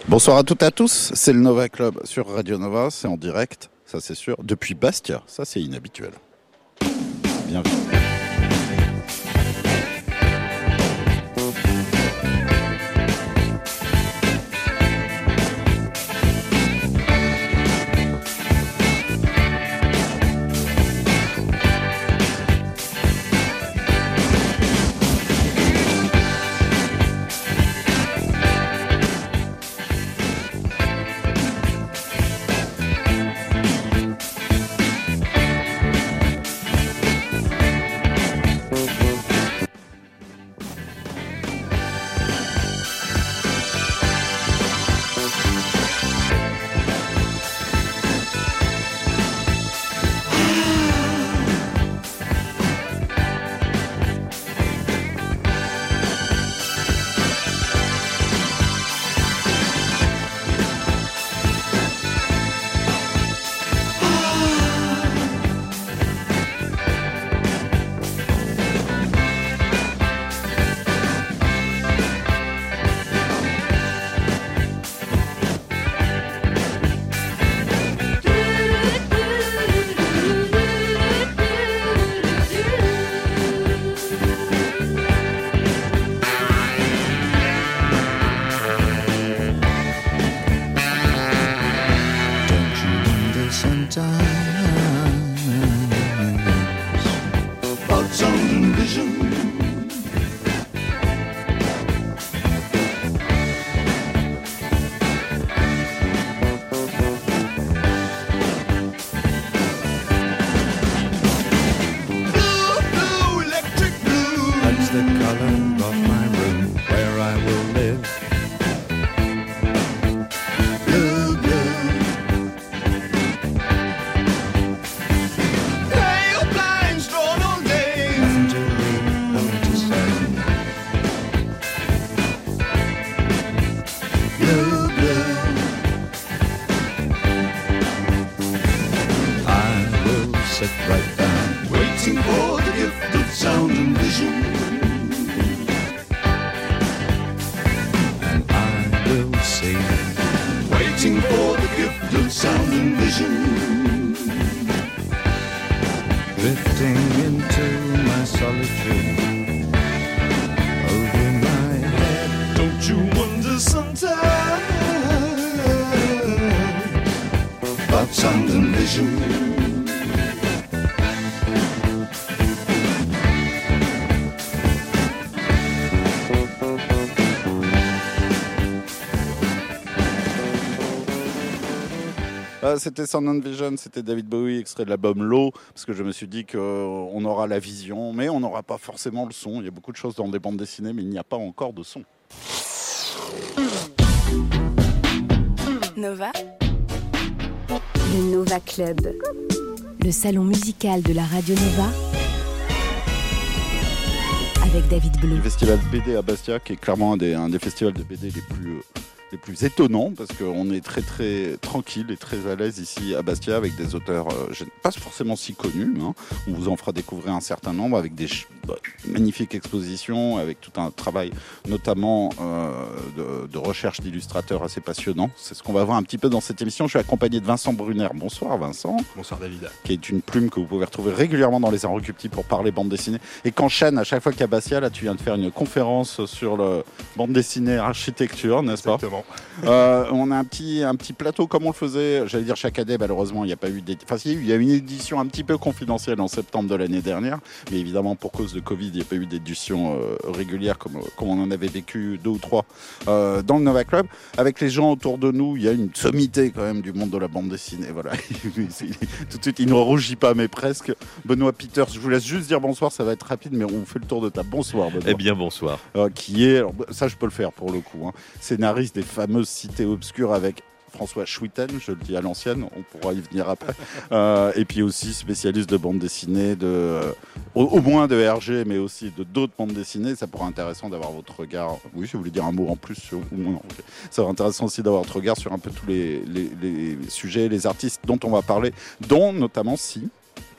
Bonsoir à toutes et à tous, c'est le Nova Club sur Radio Nova, c'est en direct, ça c'est sûr, depuis Bastia, ça c'est inhabituel. Bienvenue. C'était Sound and Vision, c'était David Bowie, extrait de l'album Low, parce que je me suis dit qu'on aura la vision, mais on n'aura pas forcément le son. Il y a beaucoup de choses dans des bandes dessinées, mais il n'y a pas encore de son. Nova, le Nova Club, le salon musical de la Radio Nova, avec David Blue. Le festival BD à Bastia, qui est clairement un des festivals de BD les plus étonnants, parce qu'on est très très tranquille et très à l'aise ici à Bastia avec des auteurs pas forcément si connus, hein. On vous en fera découvrir un certain nombre avec des magnifiques expositions, avec tout un travail notamment de recherche d'illustrateurs assez passionnant. C'est ce qu'on va voir un petit peu dans cette émission. Je suis accompagné de Vincent Brunner. Bonsoir Vincent. Bonsoir David. Qui est une plume que vous pouvez retrouver régulièrement dans les Inrecuptibles pour parler bande dessinée, et qu'enchaîne à chaque fois qu'à Bastia, là tu viens de faire une conférence sur le bande dessinée architecture, n'est-ce pas? Exactement. On a un petit plateau comme on le faisait, j'allais dire chaque année. Malheureusement il n'y a pas eu il y a eu une édition un petit peu confidentielle en septembre de l'année dernière, mais évidemment pour cause de Covid il n'y a pas eu d'édition régulière comme on en avait vécu 2 ou 3 dans le Nova Club. Avec les gens autour de nous, il y a une sommité quand même du monde de la bande dessinée, voilà. Tout de suite il ne rougit pas, mais presque. Benoît Peters, je vous laisse juste dire bonsoir, ça va être rapide, mais on fait le tour de table. Bonsoir Benoît. Eh bien bonsoir. Qui est, alors, ça je peux le faire pour le coup, hein, scénariste des fameuses Cités obscures avec François Schwitten, je le dis à l'ancienne, on pourra y venir après. Et puis aussi spécialiste de bande dessinée, au moins de RG, mais aussi de d'autres bandes dessinées. Ça pourrait être intéressant d'avoir votre regard. Oui, je voulais dire un mot en plus. Ça va être intéressant aussi d'avoir votre regard sur un peu tous les sujets, les artistes dont on va parler, dont notamment Si.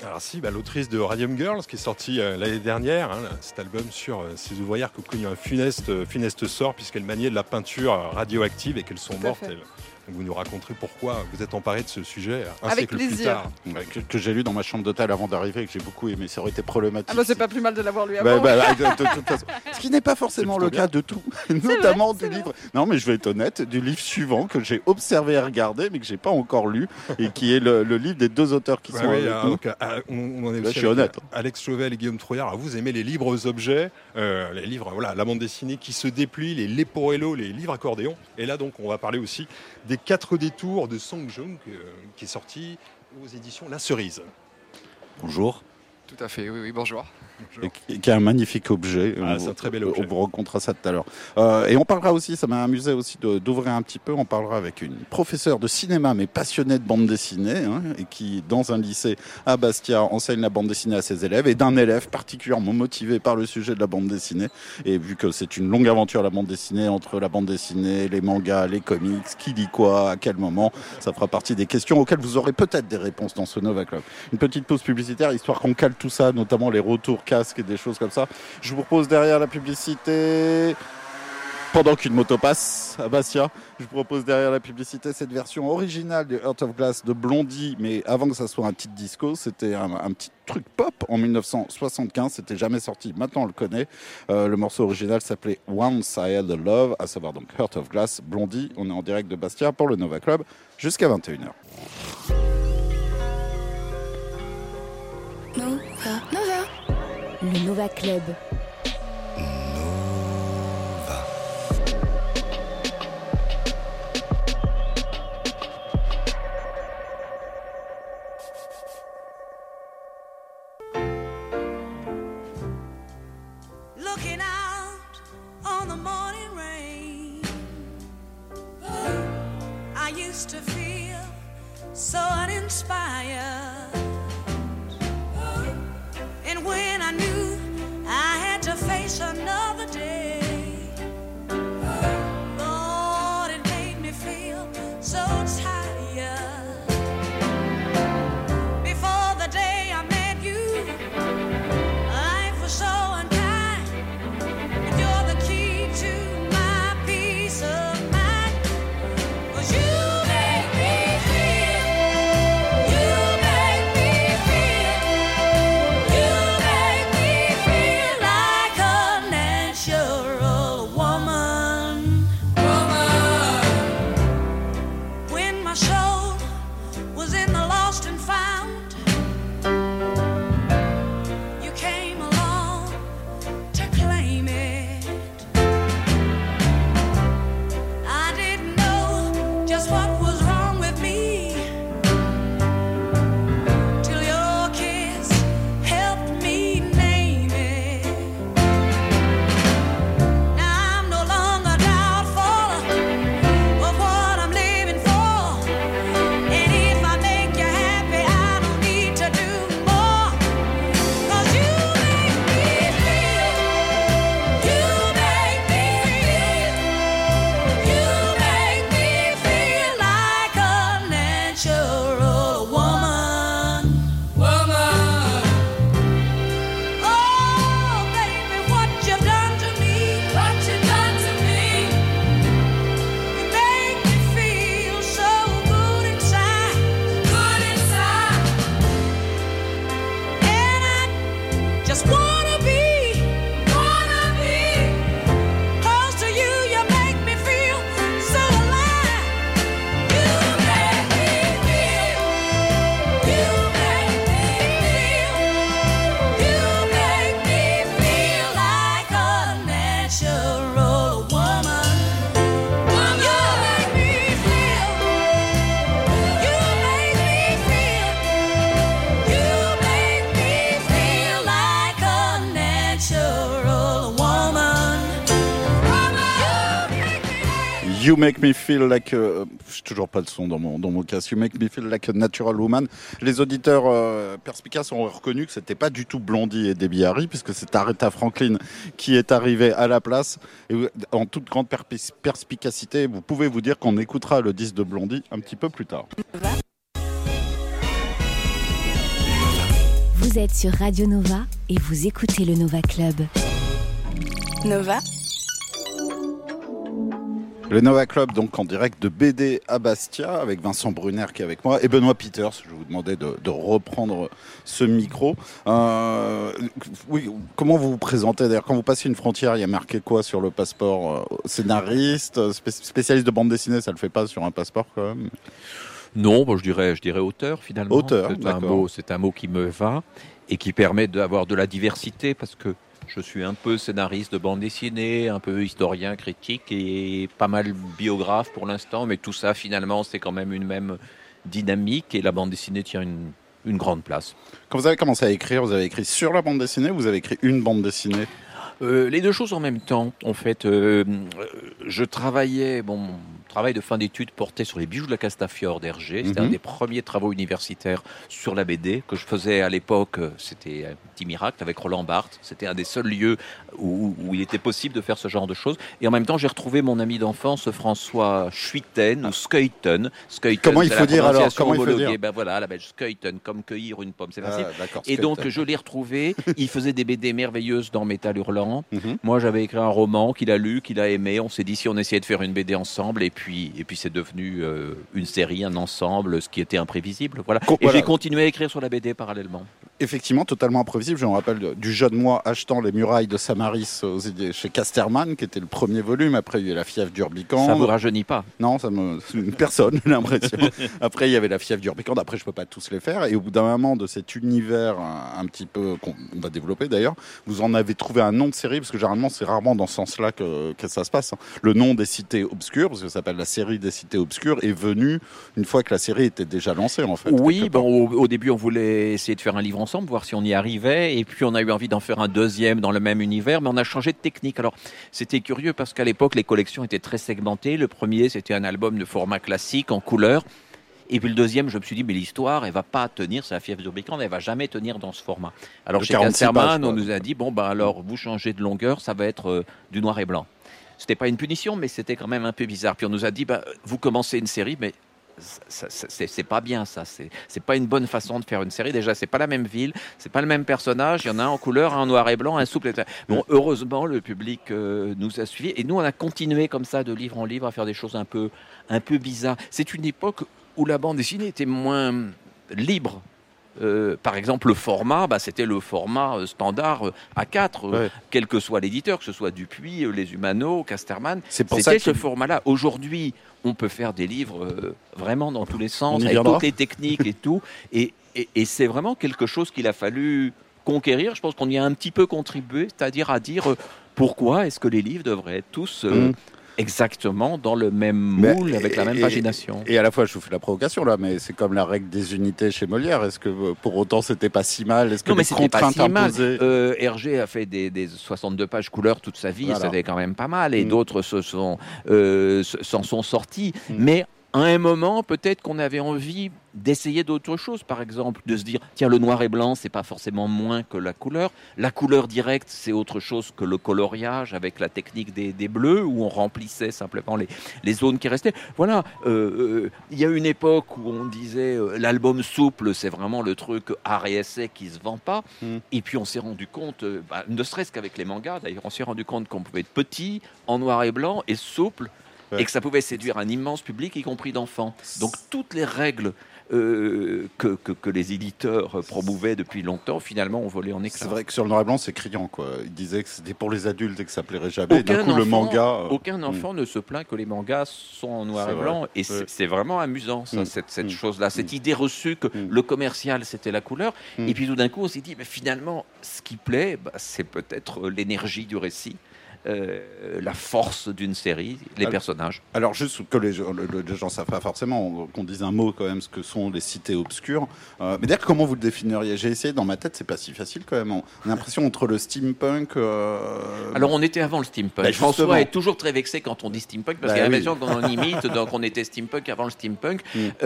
Alors si, l'autrice de Radium Girls qui est sortie l'année dernière, cet album sur ces ouvrières qui ont connu un funeste sort puisqu'elles maniaient de la peinture radioactive et qu'elles sont mortes. Vous nous raconterez pourquoi vous êtes emparé de ce sujet un siècle plus tard. Que j'ai lu dans ma chambre d'hôtel avant d'arriver et que j'ai beaucoup aimé. Ça aurait été problématique. C'est pas plus mal de l'avoir lu avant. De toute façon. Ce qui n'est pas forcément le cas de tout, notamment du livre. Non, mais je vais être honnête, du livre suivant que j'ai observé et regardé, mais que j'ai pas encore lu, et qui est le livre des deux auteurs qui sont. On en est là, je suis honnête. Alex Chauvel et Guillaume Trouillard. Alors, vous aimez les libres objets, les livres, la bande dessinée qui se déplie, les Leporello, les livres accordéons. Et là, donc, on va parler aussi des 4 détours de Song Joong qui est sorti aux éditions La Cerise. Bonjour. Tout à fait, oui, bonjour. Qui est un magnifique objet. C'est un très bel objet. On vous racontera ça tout à l'heure. Et on parlera aussi, ça m'a amusé aussi d'ouvrir un petit peu, on parlera avec une professeure de cinéma mais passionnée de bande dessinée et qui, dans un lycée à Bastia, enseigne la bande dessinée à ses élèves et d'un élève particulièrement motivé par le sujet de la bande dessinée. Et vu que c'est une longue aventure la bande dessinée, entre la bande dessinée, les mangas, les comics, qui lit quoi, à quel moment, ça fera partie des questions auxquelles vous aurez peut-être des réponses dans ce Nova Club. Une petite pause publicitaire, histoire qu'on cale tout ça, notamment les retours casques et des choses comme ça. Je vous propose derrière la publicité, pendant qu'une moto passe à Bastia, je vous propose derrière la publicité cette version originale de Heart of Glass de Blondie, mais avant que ça soit un petit disco, c'était un petit truc pop en 1975, c'était jamais sorti, maintenant on le connaît. Le morceau original s'appelait Once I Had a Love, à savoir donc Heart of Glass, Blondie. On est en direct de Bastia pour le Nova Club jusqu'à 21h. Le Nova Club. Looking out on the morning rain, I used to feel so uninspired. And when I knew I had to face another day, Lord, it made me feel so tired. Before the day I met you, life was so unkind, and you're the key to my peace of mind. 'Cause you make me feel, you make me feel, you make me feel like a natural woman. When my soul was in the lost and found, you came along to claim it. I didn't know just what was wrong with me till your kiss helped me name it. Now I'm no longer doubtful of what I'm living for, and if I make you happy, I don't need to do more. 'Cause you make me feel, you make me feel, you make me feel like a natural woman. Oh, baby, what you've done to me, what you've done to me. You make me feel so good inside, and I just wanna be close to you. You make me feel so alive. You make me feel, you make me feel, you make me feel like a natural woman. You make me feel, you make me feel, you make me feel like a natural woman. You make me feel like... j'ai toujours pas le son dans mon casque. You make me feel like a natural woman. Les auditeurs perspicaces ont reconnu que c'était pas du tout Blondie et Debbie Harry, puisque c'est Aretha Franklin qui est arrivée à la place. Et en toute grande perspicacité, vous pouvez vous dire qu'on écoutera le disque de Blondie un petit peu plus tard. Vous êtes sur Radio Nova et vous écoutez le Nova Club. Nova. Le Nova Club, donc en direct de BD à Bastia, avec Vincent Brunner qui est avec moi et Benoît Peters. Je vais vous demander de reprendre ce micro. Oui, comment vous vous présentez d'ailleurs? Quand vous passez une frontière, il y a marqué quoi sur le passeport? Scénariste, spécialiste de bande dessinée, ça le fait pas sur un passeport quand même? Non, bon, je dirais auteur finalement. Auteur, c'est un mot qui me va et qui permet d'avoir de la diversité parce que je suis un peu scénariste de bande dessinée, un peu historien, critique et pas mal biographe pour l'instant, mais tout ça finalement c'est quand même une même dynamique et la bande dessinée tient une grande place. Quand vous avez commencé à écrire, vous avez écrit sur la bande dessinée ou vous avez écrit une bande dessinée? Les deux choses en même temps. En fait, je travaillais, mon travail de fin d'études portait sur les bijoux de la Castafiore d'Hergé. C'était un des premiers travaux universitaires sur la BD que je faisais à l'époque. C'était un petit miracle avec Roland Barthes. C'était un des seuls lieux où il était possible de faire ce genre de choses. Et en même temps, j'ai retrouvé mon ami d'enfance François Schuiten ou Skeuten. Comment il faut dire alors? Comment il faut dire? Ben voilà, la belge Skeuten, comme cueillir une pomme, c'est facile. D'accord, Et donc, je l'ai retrouvé. Il faisait des BD merveilleuses dans Métal Hurlant. Moi, j'avais écrit un roman qu'il a lu, qu'il a aimé. On s'est dit si on essayait de faire une BD ensemble, et puis c'est devenu une série, un ensemble, ce qui était imprévisible. Voilà. J'ai continué à écrire sur la BD parallèlement. Effectivement, totalement imprévisible. Je me rappelle du jeune moi achetant Les Murailles de Samaris chez Casterman, qui était le premier volume. Après, il y a eu La Fièvre d'Urbicande. Ça ne vous rajeunit pas? Non, personne, j'ai l'impression. Après, il y avait La Fièvre d'Urbicande. Après, je ne peux pas tous les faire. Et au bout d'un moment de cet univers un petit peu qu'on va développer d'ailleurs, vous en avez trouvé un nom de série, parce que généralement, c'est rarement dans ce sens-là que ça se passe. Le nom des cités obscures, parce que ça s'appelle la série des cités obscures, est venu une fois que la série était déjà lancée, en fait. Oui, au début, on voulait essayer de faire un livre ensemble, voir si on y arrivait. Et puis, on a eu envie d'en faire un deuxième dans le même univers, mais on a changé de technique. Alors, c'était curieux parce qu'à l'époque, les collections étaient très segmentées. Le premier, c'était un album de format classique en couleur. Et puis le deuxième, je me suis dit, mais l'histoire, elle va pas tenir, c'est La Fièvre d'Urbicande, elle va jamais tenir dans ce format. Alors chez Casterman, on nous a dit, alors vous changez de longueur, ça va être du noir et blanc. C'était pas une punition, mais c'était quand même un peu bizarre. Puis on nous a dit, vous commencez une série, mais c'est pas bien ça. C'est pas une bonne façon de faire une série. Déjà, c'est pas la même ville, c'est pas le même personnage. Il y en a un en couleur, un en noir et blanc, un souple. Bon, heureusement, le public nous a suivis et nous, on a continué comme ça de livre en livre à faire des choses un peu bizarres. C'est une époque où la bande dessinée était moins libre. Par exemple, le format, c'était le format standard A4, quel que soit l'éditeur, que ce soit Dupuis, Les Humano, Casterman. C'était ce format-là. Aujourd'hui, on peut faire des livres vraiment dans tous les sens, avec toutes les techniques et tout. Et c'est vraiment quelque chose qu'il a fallu conquérir. Je pense qu'on y a un petit peu contribué, c'est-à-dire à dire pourquoi est-ce que les livres devraient être tous... exactement dans le même moule, avec la même pagination. Et à la fois, je vous fais la provocation là, mais c'est comme la règle des unités chez Molière. Est-ce que pour autant c'était pas si mal? Est-ce que non, mais les contraintes imposées... Hergé a fait des 62 pages couleur toute sa vie, ça avait quand même pas mal, et d'autres s'en sont sortis. Mais à un moment, peut-être qu'on avait envie d'essayer d'autres choses, par exemple, de se dire, tiens, le noir et blanc, c'est pas forcément moins que la couleur. La couleur directe, c'est autre chose que le coloriage avec la technique des bleus, où on remplissait simplement les zones qui restaient. Voilà, il y a une époque où on disait, l'album souple, c'est vraiment le truc art et essai qui se vend pas. Et puis on s'est rendu compte, ne serait-ce qu'avec les mangas, d'ailleurs, on s'est rendu compte qu'on pouvait être petit, en noir et blanc, et souple, et que ça pouvait séduire un immense public, y compris d'enfants. Donc toutes les règles que les éditeurs promouvaient depuis longtemps, finalement, ont volé en éclats. C'est vrai que sur le noir et blanc, c'est criant, quoi. Ils disaient que c'était pour les adultes et que ça plairait jamais. D'un coup, le manga... Aucun enfant ne se plaint que les mangas sont en noir et blanc. Et c'est vraiment amusant, ça, cette chose-là. Cette idée reçue que le commercial, c'était la couleur. Et puis tout d'un coup, on s'est dit, mais finalement, ce qui plaît, c'est peut-être l'énergie du récit. La force d'une série, les personnages. Alors juste que les gens ne savent pas forcément, qu'on dise un mot quand même, ce que sont les cités obscures. Mais d'ailleurs, comment vous le définiriez? J'ai essayé dans ma tête, c'est pas si facile quand même. On a l'impression entre le steampunk... Alors on était avant le steampunk. François est toujours très vexé quand on dit steampunk, parce qu'il a l'impression qu'on imite, donc on était steampunk avant le steampunk.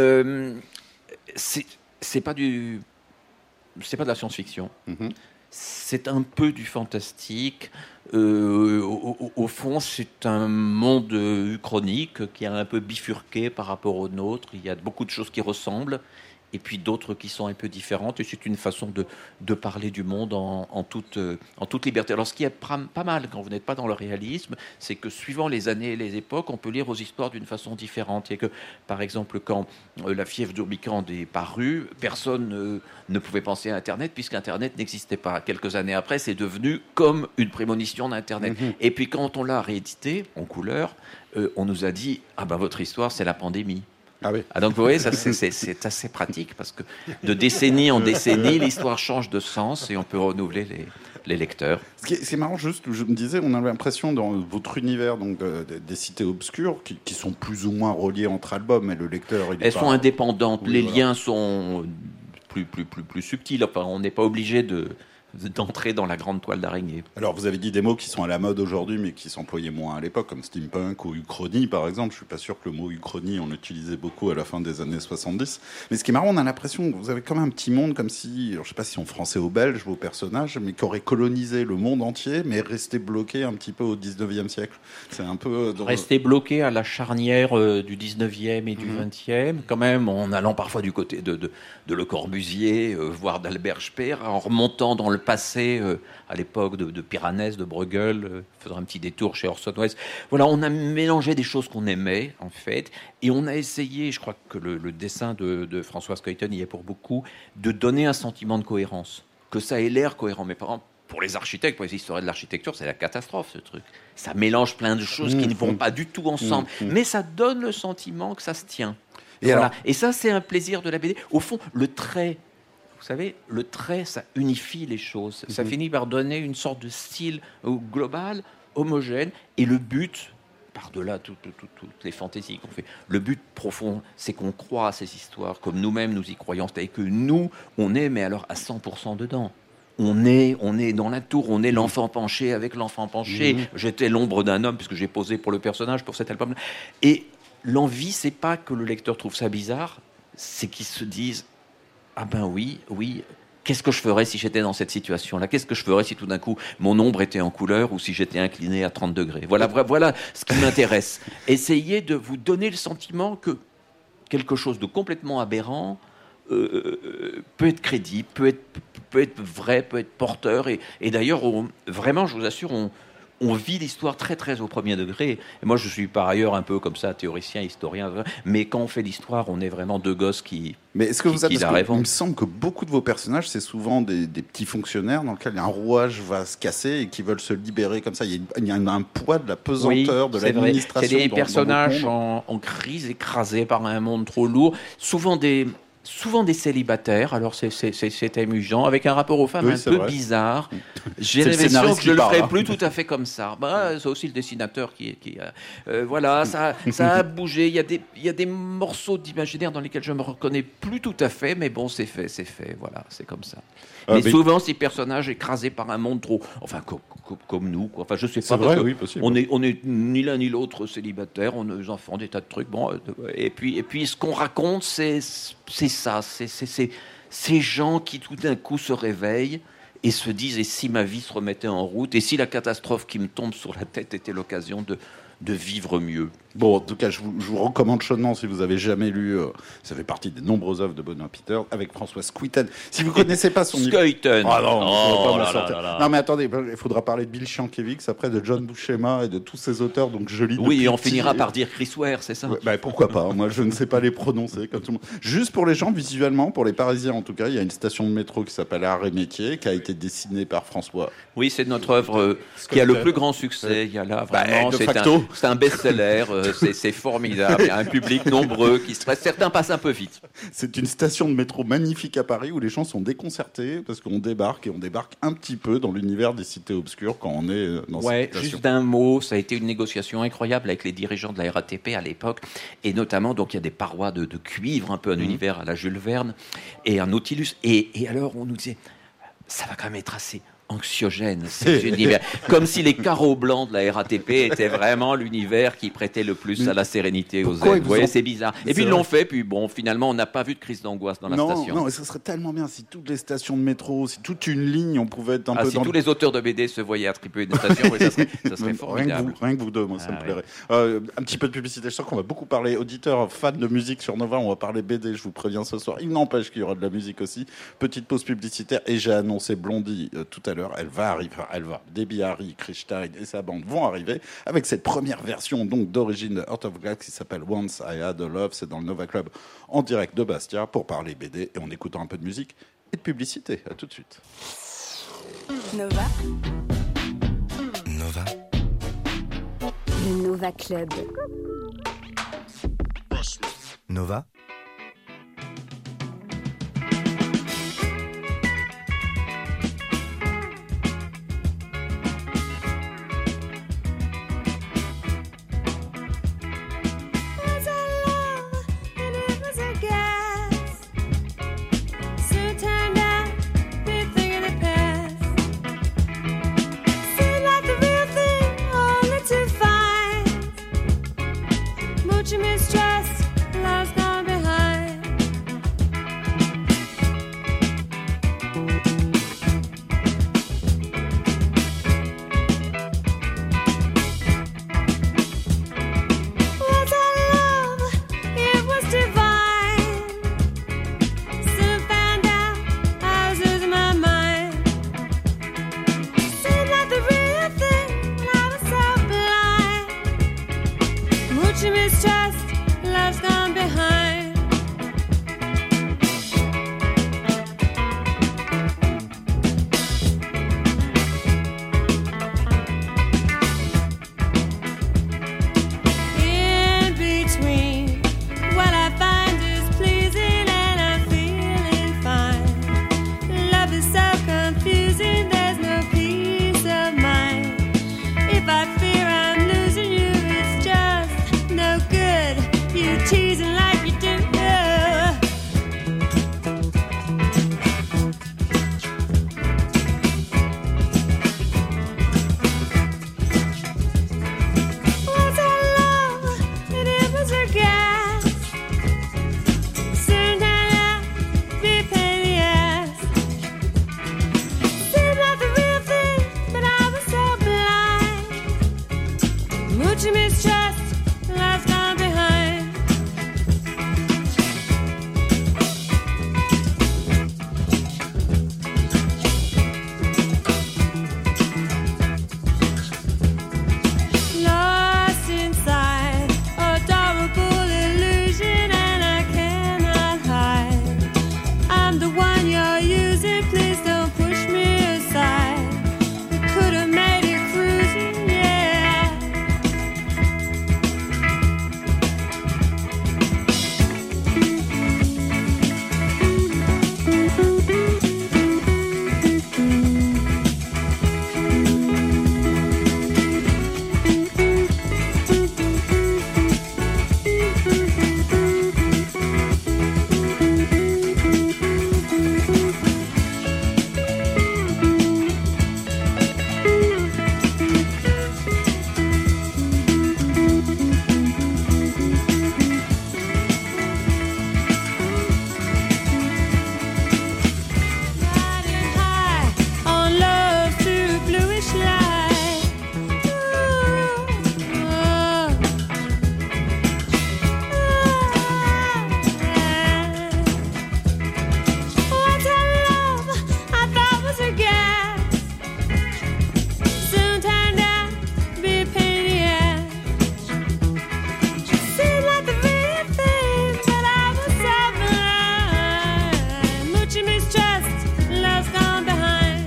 C'est pas de la science-fiction. C'est un peu du fantastique. Au fond, c'est un monde uchronique qui est un peu bifurqué par rapport au nôtre. Il y a beaucoup de choses qui ressemblent et puis d'autres qui sont un peu différentes. Et c'est une façon de parler du monde en toute liberté. Alors, ce qui est pas mal quand vous n'êtes pas dans le réalisme, c'est que suivant les années et les époques, on peut lire aux histoires d'une façon différente. Et que, par exemple, quand la fièvre d'Ourmicande est parue, personne ne pouvait penser à Internet, puisqu'Internet n'existait pas. Quelques années après, c'est devenu comme une prémonition d'Internet. Et puis, quand on l'a réédité en couleur, on nous a dit « Ah ben, votre histoire, c'est la pandémie ». Ah oui. Donc vous voyez, ça, c'est assez pratique parce que de décennie en décennie, l'histoire change de sens et on peut renouveler les lecteurs. C'est marrant, juste, je me disais, on a l'impression dans votre univers donc, des cités obscures qui sont plus ou moins reliées entre albums, mais le lecteur... Elles sont indépendantes, les liens sont plus subtils, enfin, on n'est pas obligé d'entrer dans la grande toile d'araignée. Alors, vous avez dit des mots qui sont à la mode aujourd'hui, mais qui s'employaient moins à l'époque, comme steampunk ou uchronie, par exemple. Je suis pas sûr que le mot uchronie, on l'utilisait beaucoup à la fin des années 70. Mais ce qui est marrant, on a l'impression que vous avez quand même un petit monde, comme si, alors, je sais pas si on français ou belge, vos personnages, mais qui auraient colonisé le monde entier, mais resté bloqués un petit peu au 19e siècle. C'est un peu... Rester bloqué à la charnière du 19e et du 20e, quand même, en allant parfois du côté de Le Corbusier, voire d'Albert Speer, en remontant dans le passé, à l'époque de Piranèse, de Bruegel, faisant un petit détour chez Orson Welles. Voilà, on a mélangé des choses qu'on aimait, en fait, et on a essayé, je crois que le dessin de Françoise Coyton y est pour beaucoup, de donner un sentiment de cohérence, que ça ait l'air cohérent. Mais par exemple, pour les architectes, pour les historiens de l'architecture, c'est la catastrophe, ce truc. Ça mélange plein de choses qui ne vont pas du tout ensemble, mais ça donne le sentiment que ça se tient. Et, voilà. Et ça, c'est un plaisir de la BD. Au fond, le trait... Vous savez, le trait, ça unifie les choses. Ça finit par donner une sorte de style global, homogène. Et le but, par-delà toutes les fantaisies qu'on fait, le but profond, c'est qu'on croit à ces histoires comme nous-mêmes nous y croyons. C'est-à-dire que nous, on est, mais alors à 100% dedans. On est dans la tour, on est l'enfant penché avec l'enfant penché. J'étais l'ombre d'un homme, puisque j'ai posé pour le personnage, pour cet album. Et l'envie, c'est pas que le lecteur trouve ça bizarre, c'est qu'il se dise... Ah ben oui, qu'est-ce que je ferais si j'étais dans cette situation-là ? Qu'est-ce que je ferais si tout d'un coup mon ombre était en couleur ou si j'étais incliné à 30 degrés ? Voilà ce qui m'intéresse. Essayez de vous donner le sentiment que quelque chose de complètement aberrant peut être crédible, peut être vrai, peut être porteur. Et d'ailleurs, vraiment, je vous assure, on vit l'histoire très très au premier degré. Et moi, je suis par ailleurs un peu comme ça, théoricien, historien. Mais quand on fait l'histoire, on est vraiment deux gosses qui... Mais est-ce que vous avez... Il me semble que beaucoup de vos personnages, c'est souvent des petits fonctionnaires dans lesquels un rouage va se casser et qui veulent se libérer comme ça. Il y a un poids de la pesanteur de l'administration. C'est des personnages en crise, écrasés par un monde trop lourd. Souvent des célibataires, alors c'est amusant, avec un rapport aux femmes un peu bizarre. J'ai l'impression que je ne le ferai plus tout à fait comme ça. C'est aussi le dessinateur qui voilà, ça a bougé. Il y a des morceaux d'imaginaire dans lesquels je me reconnais plus tout à fait, mais bon, c'est fait. Voilà, c'est comme ça. Mais souvent, ces personnages écrasés par un monde trop, enfin comme nous, quoi. Enfin, je sais pas. Vrai, oui, possible. On est ni l'un ni l'autre célibataires. On a des enfants, des tas de trucs. Bon, et puis ce qu'on raconte, c'est ça, c'est ces gens qui tout d'un coup se réveillent et se disent, et si ma vie se remettait en route, et si la catastrophe qui me tombe sur la tête était l'occasion de vivre mieux. Bon, en tout cas, je vous recommande chaudement, si vous avez jamais lu, ça fait partie des nombreuses œuvres de Benoît Peter, avec François Scoyton. Si vous connaissez pas son livre... Scoyton. Ah non, non, mais attendez, il faudra parler de Bill Sienkiewicz, après de John Buscema et de tous ces auteurs, donc je lis... Oui, et on finira par dire Chris Ware, c'est ça? Ouais, pourquoi pas, moi je ne sais pas les prononcer, comme tout le monde. Juste pour les gens, visuellement, pour les Parisiens en tout cas, il y a une station de métro qui s'appelle Art et Métier, qui a été dessinée par François. Oui, c'est notre œuvre qui a le plus grand succès. Il y a là, vraiment, c'est un best-seller, c'est formidable. Il y a un public nombreux qui stresse. Certains passent un peu vite. C'est une station de métro magnifique à Paris où les gens sont déconcertés parce qu'on débarque un petit peu dans l'univers des cités obscures quand on est dans cette station. Juste d'un mot, ça a été une négociation incroyable avec les dirigeants de la RATP à l'époque, et notamment, donc il y a des parois de cuivre, un peu un univers à la Jules Verne, et un Nautilus. Et alors, on nous disait, ça va quand même être assez anxiogène, cet univers. Comme si les carreaux blancs de la RATP étaient vraiment l'univers qui prêtait le plus à la sérénité aux êtres. Vous voyez, c'est bizarre. Et puis ils l'ont fait, puis bon, finalement, on n'a pas vu de crise d'angoisse dans la station. Non, et ce serait tellement bien si toutes les stations de métro, si toute une ligne, on pouvait être un peu si dans tous les auteurs de BD se voyaient attribuer des stations, oui, ça serait formidable. Rien que vous deux, moi, ça me plairait. Un petit peu de publicité. Je sens qu'on va beaucoup parler auditeurs, fans de musique sur Nova. On va parler BD, je vous préviens ce soir. Il n'empêche qu'il y aura de la musique aussi. Petite pause publicitaire. Et j'ai annoncé Blondie tout à l'heure. Elle va arriver. Debbie Harry, Chris Stein et sa bande vont arriver avec cette première version donc d'origine de Heart of Glass qui s'appelle Once I Had a Love. C'est dans le Nova Club en direct de Bastia pour parler BD et en écoutant un peu de musique et de publicité. À tout de suite. Nova. Le Nova Club. Nova. Mistrust, love's gone behind. Was our love? It was divine. Soon found out I was losing my mind. Seemed like the real thing, and I was so blind. Mucho mistrust. Love's gone behind. In between, what I find is pleasing and I'm feeling fine. Love is so confusing, there's no peace of mind. If I fear I'm losing you, it's just no good. You teasing like you do. Was our love and it was a gas? Soon turned out to be a pain in the ass. Seemed like the real thing, but I was so blind. Mucho mistrust, love's gone behind. Lost inside adorable illusion, and I cannot hide. I'm the one you're using, please don't push me aside. We could have made it cruising, yeah. Riding high on love through bluish light. Ooh, oh. What's our love? I thought was a gas. Soon turned out to be a pain in the ass. Seemed like the real thing, but I was so blind. Mucho mistrust, love's gone behind.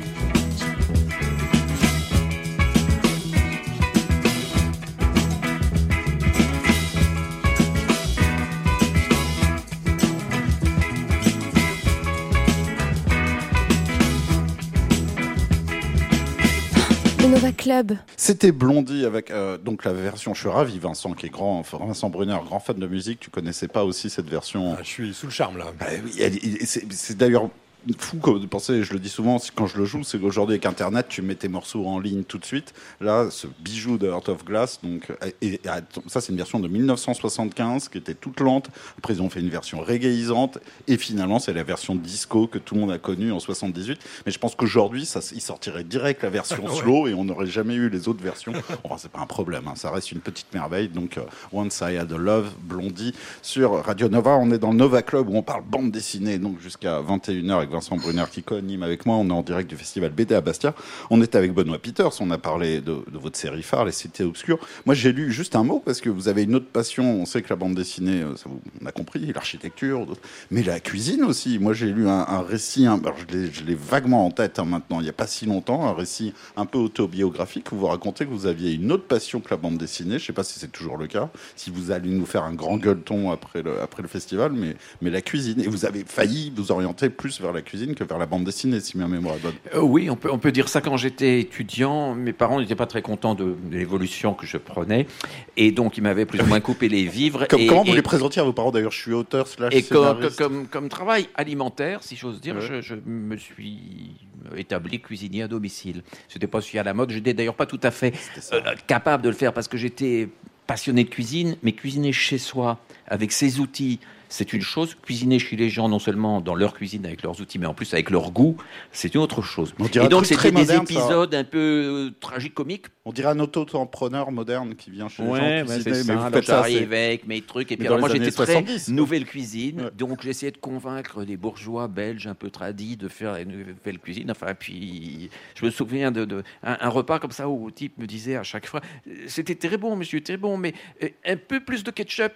Le Nova Club. C'était Blondie avec donc la version. Je suis ravi, Vincent, qui est Vincent Brunner, grand fan de musique. Tu connaissais pas aussi cette version? Je suis sous le charme là. Bah oui, c'est d'ailleurs fou de penser, je le dis souvent quand je le joue, c'est qu'aujourd'hui avec Internet, tu mets tes morceaux en ligne tout de suite. Là, ce bijou de Heart of Glass, donc, ça c'est une version de 1975 qui était toute lente. Après ils ont fait une version reggaeisante et finalement c'est la version disco que tout le monde a connue en 78. Mais je pense qu'aujourd'hui, il sortirait direct la version slow et on n'aurait jamais eu les autres versions. Enfin, c'est pas un problème, hein, ça reste une petite merveille. Donc Once I Had a Love, Blondie sur Radio Nova. On est dans le Nova Club où on parle bande dessinée, donc jusqu'à 21h avec Vincent Brunner qui co-anime avec moi. On est en direct du festival BD à Bastia. On est avec Benoît Peters, on a parlé de votre série phare, Les Cités Obscures. Moi j'ai lu juste un mot parce que vous avez une autre passion. On sait que la bande dessinée, on a compris, l'architecture, mais la cuisine aussi. Moi j'ai lu un récit, alors je l'ai vaguement en tête maintenant, il n'y a pas si longtemps, un récit un peu autobiographique où vous racontez que vous aviez une autre passion que la bande dessinée. Je ne sais pas si c'est toujours le cas, si vous allez nous faire un grand gueuleton après le festival, mais la cuisine. Et vous avez failli vous orienter plus vers la cuisine que vers la bande dessinée, si ma mémoire est bonne. Oui, on peut dire ça. Quand j'étais étudiant, mes parents n'étaient pas très contents de l'évolution que je prenais. Et donc, ils m'avaient plus ou moins coupé les vivres. Comment vous les présentiez à vos parents? D'ailleurs, je suis auteur / scénariste. Comme travail alimentaire, si j'ose dire, je me suis établi cuisinier à domicile. C'était pas si à la mode. Je n'étais d'ailleurs pas tout à fait capable de le faire parce que j'étais passionné de cuisine, mais cuisiner chez soi, avec ses outils, c'est une chose. Cuisiner chez les gens, non seulement dans leur cuisine avec leurs outils, mais en plus avec leur goût, c'est une autre chose. Et donc, c'était des épisodes un peu tragiques-comiques. On dirait un auto-entrepreneur moderne qui vient chez les gens cuisiner. C'est ça. Alors, j'arrivais avec mes trucs. Et puis, alors, moi, j'étais très nouvelle cuisine. Donc, j'essayais de convaincre des bourgeois belges un peu tradis de faire une nouvelle cuisine. Enfin, puis, je me souviens un repas comme ça où le type me disait à chaque fois, c'était très bon, monsieur, très bon, mais un peu plus de ketchup,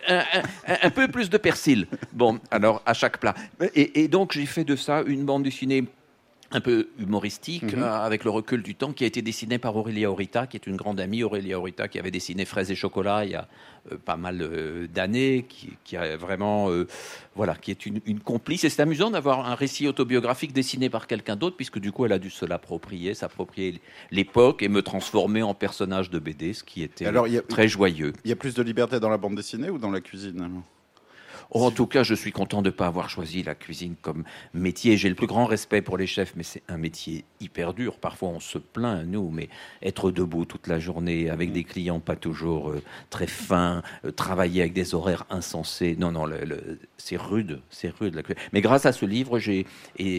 un peu plus de persil. Bon, alors, à chaque plat. Et donc, j'ai fait de ça une bande dessinée un peu humoristique, avec le recul du temps, qui a été dessinée par Aurélia Aurita, qui est une grande amie. Aurélia Aurita, qui avait dessiné Fraises et Chocolat il y a pas mal d'années, qui a vraiment, qui est une complice. Et c'est amusant d'avoir un récit autobiographique dessiné par quelqu'un d'autre, puisque du coup, elle a dû se s'approprier l'époque et me transformer en personnage de BD, ce qui était très joyeux. Il y a plus de liberté dans la bande dessinée ou dans la cuisine ? En tout cas, je suis content de ne pas avoir choisi la cuisine comme métier. J'ai le plus grand respect pour les chefs, mais c'est un métier hyper dur. Parfois, on se plaint, nous, mais être debout toute la journée avec des clients pas toujours très fins, travailler avec des horaires insensés. Non, c'est rude, Mais grâce à ce livre, j'ai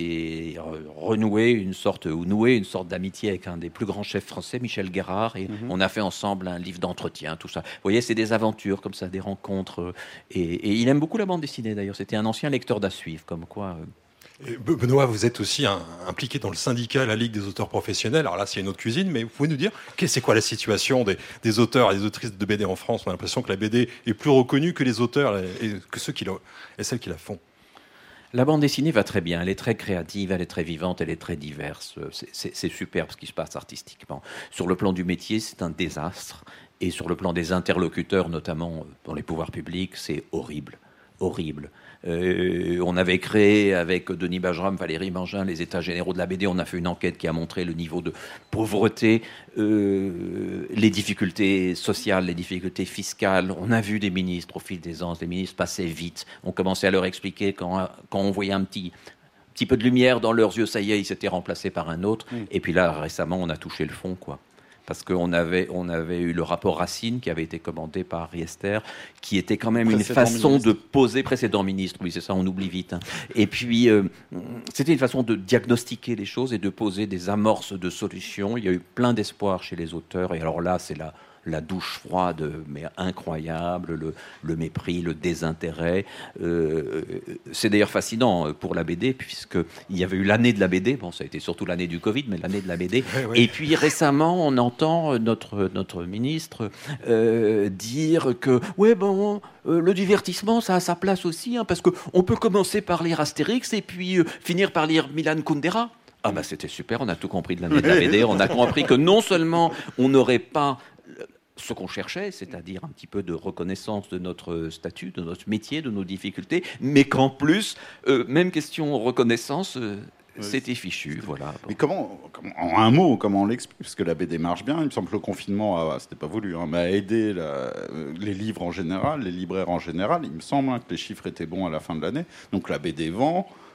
noué une sorte d'amitié avec un des plus grands chefs français, Michel Guérard, et on a fait ensemble un livre d'entretien, tout ça. Vous voyez, c'est des aventures comme ça, des rencontres. Et il aime beaucoup la bande dessinée, d'ailleurs. C'était un ancien lecteur d'À Suivre, comme quoi... Benoît, vous êtes aussi impliqué dans le syndicat La Ligue des auteurs professionnels. Alors là, c'est une autre cuisine, mais vous pouvez nous dire c'est quoi la situation des auteurs et des autrices de BD en France? On a l'impression que la BD est plus reconnue que les auteurs et que celles qui la font. La bande dessinée va très bien, elle est très créative, elle est très vivante, elle est très diverse. C'est superbe ce qui se passe artistiquement. Sur le plan du métier, c'est un désastre. Et sur le plan des interlocuteurs, notamment dans les pouvoirs publics, c'est horrible. On avait créé avec Denis Bajram, Valérie Mangin, les États généraux de la BD. On a fait une enquête qui a montré le niveau de pauvreté, les difficultés sociales, les difficultés fiscales. On a vu des ministres au fil des ans, les ministres passaient vite. On commençait à leur expliquer quand on voyait un petit peu de lumière dans leurs yeux, ça y est, ils s'étaient remplacés par un autre. Et puis là, récemment, on a touché le fond, quoi. Parce qu'on avait eu le rapport Racine qui avait été commandé par Riester, qui était quand même une façon de poser, précédent ministre, oui c'est ça, on oublie vite. Et puis, c'était une façon de diagnostiquer les choses et de poser des amorces de solutions. Il y a eu plein d'espoir chez les auteurs, et alors là, c'est la douche froide, mais incroyable, le mépris, le désintérêt. C'est d'ailleurs fascinant pour la BD, puisqu'il y avait eu l'année de la BD, bon, ça a été surtout l'année du Covid, mais l'année de la BD. Oui. Et puis récemment, on entend notre ministre dire que, le divertissement, ça a sa place aussi, hein, parce qu'on peut commencer par lire Astérix et puis finir par lire Milan Kundera. Ah bah c'était super, on a tout compris de l'année de la BD, on a compris que non seulement on n'aurait pas ce qu'on cherchait, c'est-à-dire un petit peu de reconnaissance de notre statut, de notre métier, de nos difficultés, mais qu'en plus, même question reconnaissance, c'était fichu, voilà. Mais en un mot, comment on l'explique? Parce que la BD marche bien, il me semble que le confinement, c'était pas voulu, mais a aidé les livres en général, les libraires en général. Il me semble que les chiffres étaient bons à la fin de l'année. Donc la BD vend.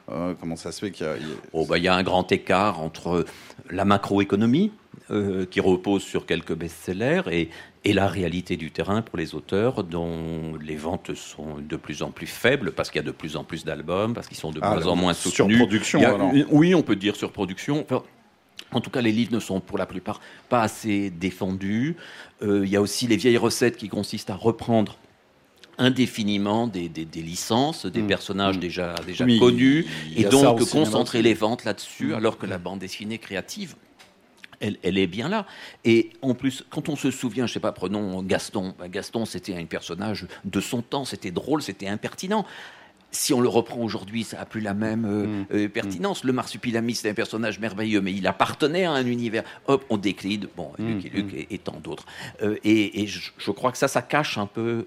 Comment ça se fait qu'il y a... Il y a un grand écart entre la macroéconomie, qui repose sur quelques best-sellers, et la réalité du terrain pour les auteurs, dont les ventes sont de plus en plus faibles, parce qu'il y a de plus en plus d'albums, parce qu'ils sont de moins en moins soutenus. Surproduction, alors. Oui, on peut dire surproduction. Enfin, en tout cas, les livres ne sont pour la plupart pas assez défendus. Il y a aussi les vieilles recettes qui consistent à reprendre indéfiniment des licences, des personnages déjà Oui, connus, il y et a ça donc au cinéma concentrer aussi. les ventes là-dessus, alors que la bande dessinée créative, elle est bien là. Et en plus, quand on se souvient, je sais pas, prenons Gaston. Gaston, c'était un personnage de son temps, c'était drôle, c'était impertinent. Si on le reprend aujourd'hui, ça n'a plus la même pertinence. Le Marsupilami, c'est un personnage merveilleux, mais il appartenait à un univers. Hop, on décline. Bon, Lucky Luke et tant d'autres. Et je crois que ça cache un peu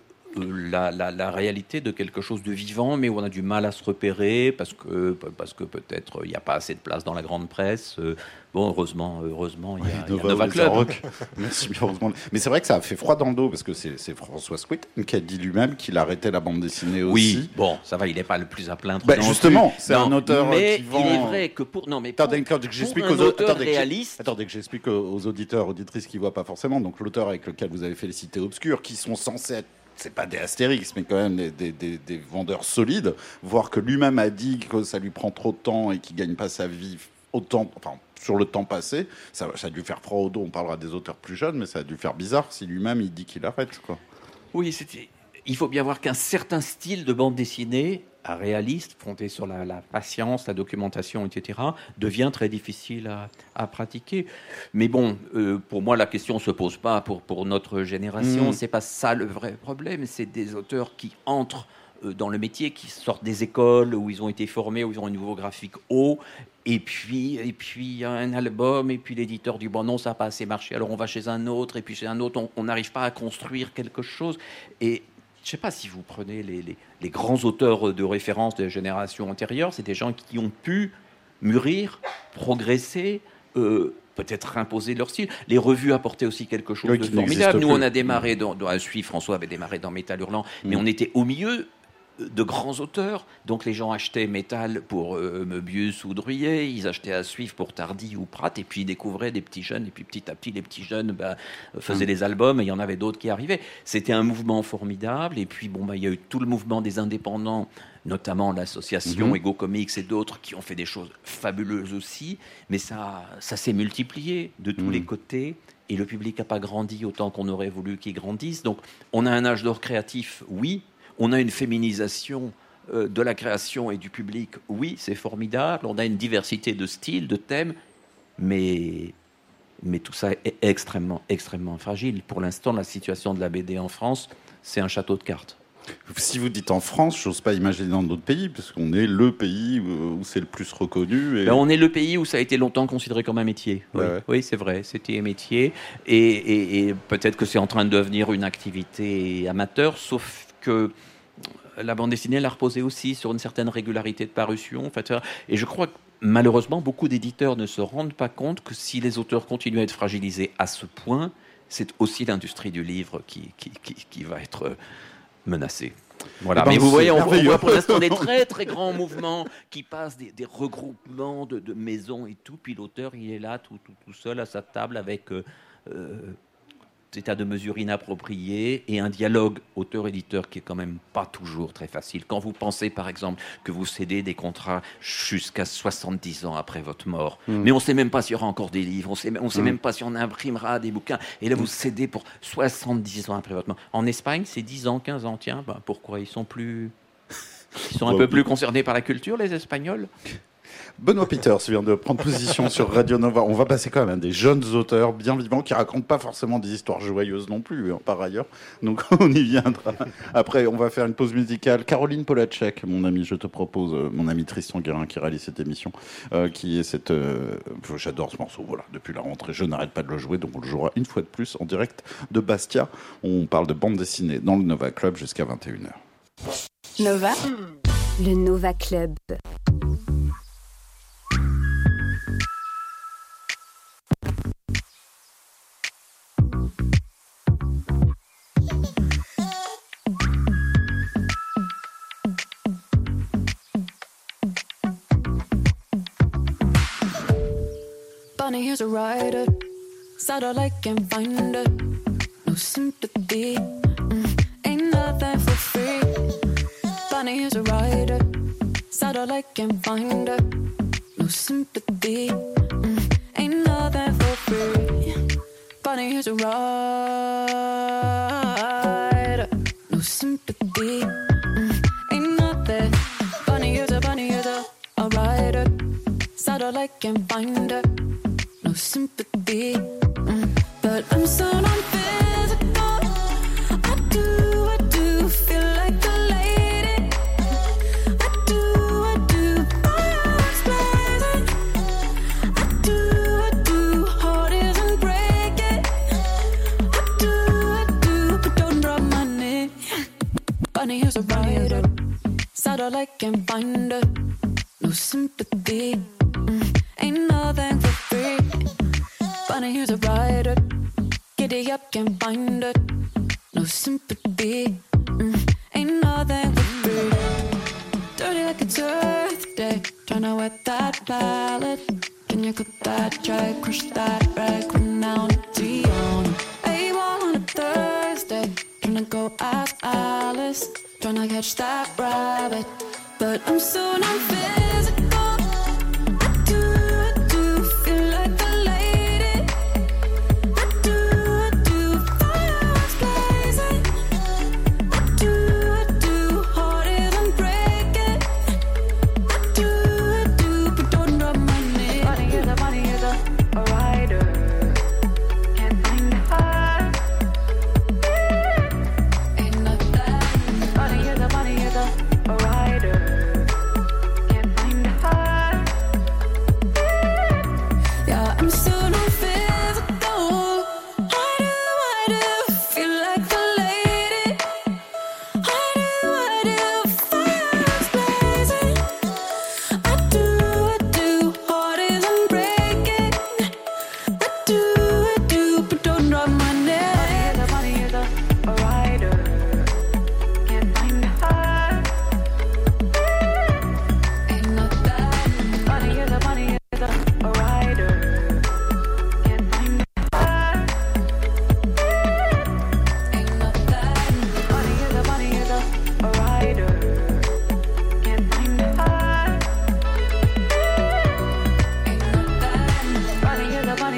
la réalité de quelque chose de vivant, mais où on a du mal à se repérer parce que peut-être il n'y a pas assez de place dans la grande presse. Heureusement, il y a Nova Club. Rock. Merci bien, heureusement. Mais c'est vrai que ça a fait froid dans le dos parce que c'est François Squitt qui a dit lui-même qu'il arrêtait la bande dessinée aussi. Oui, bon, ça va, il n'est pas le plus à plaindre. Justement, c'est un auteur mais qui vend. il est vrai que pour que auteur réaliste. Attendez que j'explique aux auditeurs, auditrices qui ne voient pas forcément. Donc l'auteur avec lequel vous avez fait les cités obscures, qui sont censés être, c'est pas des Astérix, mais quand même des vendeurs solides, voir que lui-même a dit que ça lui prend trop de temps et qu'il gagne pas sa vie autant, enfin, sur le temps passé, ça a dû faire froid au dos. On parlera des auteurs plus jeunes, mais ça a dû faire bizarre si lui-même il dit qu'il arrête, quoi. Oui, il faut bien voir qu'un certain style de bande dessinée réaliste, fondé sur la patience, la documentation, etc., devient très difficile à pratiquer. Mais bon, pour moi, la question ne se pose pas pour notre génération. C'est pas ça le vrai problème. C'est des auteurs qui entrent dans le métier, qui sortent des écoles où ils ont été formés, où ils ont un niveau graphique haut, et puis il y a un album, et puis l'éditeur dit bon non, ça n'a pas assez marché, alors on va chez un autre, et puis chez un autre, on n'arrive pas à construire quelque chose. Et je ne sais pas si vous prenez les grands auteurs de référence des générations antérieures, c'est des gens qui ont pu mûrir, progresser, peut-être imposer leur style. Les revues apportaient aussi quelque chose de formidable. Nous, on a démarré François avait démarré dans Métal Hurlant, mais on était au milieu de grands auteurs. Donc les gens achetaient Métal pour Möbius ou Druillet, ils achetaient à suivre pour Tardy ou Pratt, et puis ils découvraient des petits jeunes, et puis petit à petit les petits jeunes faisaient des albums, et il y en avait d'autres qui arrivaient. C'était un mouvement formidable. Et puis il y a eu tout le mouvement des indépendants, notamment l'association Ego Comics et d'autres qui ont fait des choses fabuleuses aussi, mais ça s'est multiplié de tous les côtés. Et le public n'a pas grandi autant qu'on aurait voulu qu'il grandisse. Donc on a un âge d'or créatif, oui. On a une féminisation de la création et du public, oui, c'est formidable. On a une diversité de styles, de thèmes, mais tout ça est extrêmement, extrêmement fragile. Pour l'instant, la situation de la BD en France, c'est un château de cartes. Si vous dites en France, j'ose pas imaginer dans d'autres pays, parce qu'on est le pays où c'est le plus reconnu. On est le pays où ça a été longtemps considéré comme un métier. Oui, oui, c'est vrai, c'était un métier. Et peut-être que c'est en train de devenir une activité amateur, sauf que la bande dessinée l'a reposé aussi sur une certaine régularité de parution. Et je crois que malheureusement, beaucoup d'éditeurs ne se rendent pas compte que si les auteurs continuent à être fragilisés à ce point, c'est aussi l'industrie du livre qui va être menacée. Voilà. Mais vous voyez, on voit pour l'instant des très très grands mouvements qui passent, des regroupements de maisons et tout. Puis l'auteur, il est là tout seul à sa table avec état de mesure inapproprié et un dialogue auteur-éditeur qui est quand même pas toujours très facile. Quand vous pensez par exemple que vous cédez des contrats jusqu'à 70 ans après votre mort, mais on ne sait même pas s'il y aura encore des livres, on ne sait même pas si on imprimera des bouquins, et là vous cédez pour 70 ans après votre mort. En Espagne, c'est 10 ans, 15 ans. Tiens, pourquoi ils sont un peu plus concernés par la culture, les Espagnols? Benoît Peters vient de prendre position sur Radio Nova. On va passer quand même à des jeunes auteurs bien vivants qui racontent pas forcément des histoires joyeuses non plus, par ailleurs. Donc on y viendra. Après, on va faire une pause musicale. Caroline Polacek, mon ami, je te propose, mon ami Tristan Guérin qui réalise cette émission, qui est cette... j'adore ce morceau, voilà. Depuis la rentrée, je n'arrête pas de le jouer, donc on le jouera une fois de plus en direct de Bastia. On parle de bande dessinée dans le Nova Club jusqu'à 21h. Nova. Le Nova Club. Bunny, here's a rider. Satellite can't find her. No sympathy. Ain't nothing for free. Bunny, here's a rider. Satellite can't find her. No sympathy. Ain't nothing for free. Bunny, here's a rider. No sympathy. Ain't nothing. Bunny, here's a rider. Satellite can't find her. No sympathy. But I'm so non-physical. I do feel like a lady. I do, fireworks blazing. I do, heart isn't breaking. I do, but don't drop my name. Bunny, here's a rider. Satellite can't find her. No sympathy. Ain't nothing for free. Bunny, here's a rider. Giddy up, can't find her. No sympathy. Ain't nothing for free. Dirty like it's Earth Day. Tryna wet that palette. Can you cut that dry? Crush that rag. Run down to Dion. A1 on a Thursday. Tryna go ask Alice. Tryna catch that rabbit. But I'm so non-physical. I do feel like a lady. I do, fireworks blazing. I do, heart isn't breaking. I do, but don't drop my name. Bunny is a rider. Can't find her. Ain't nothing. Bunny is a rider. Can't find her. Yeah, I'm so non-physical. I do feel like a lady. I do, fireworks blazing. I do, heart isn't breaking. I do, but don't drop my name. Bunny is a rider. Can't find her. Ain't nothing. Bunny is a rider. Can't find her. Ain't nothing. Bunny is a rider. Can't find her. Ain't nothing. Bunny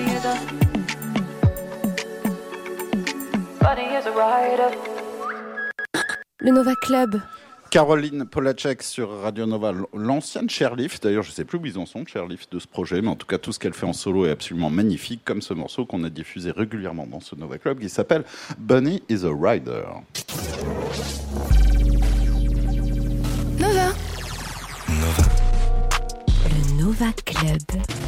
is a rider. Le Nova Club. Caroline Polacek sur Radio Nova, l'ancienne Chairlift. D'ailleurs, je ne sais plus où ils en sont, Chairlift, de ce projet, mais en tout cas, tout ce qu'elle fait en solo est absolument magnifique, comme ce morceau qu'on a diffusé régulièrement dans ce Nova Club, qui s'appelle Bunny is a Rider. Nova. Le Nova Club.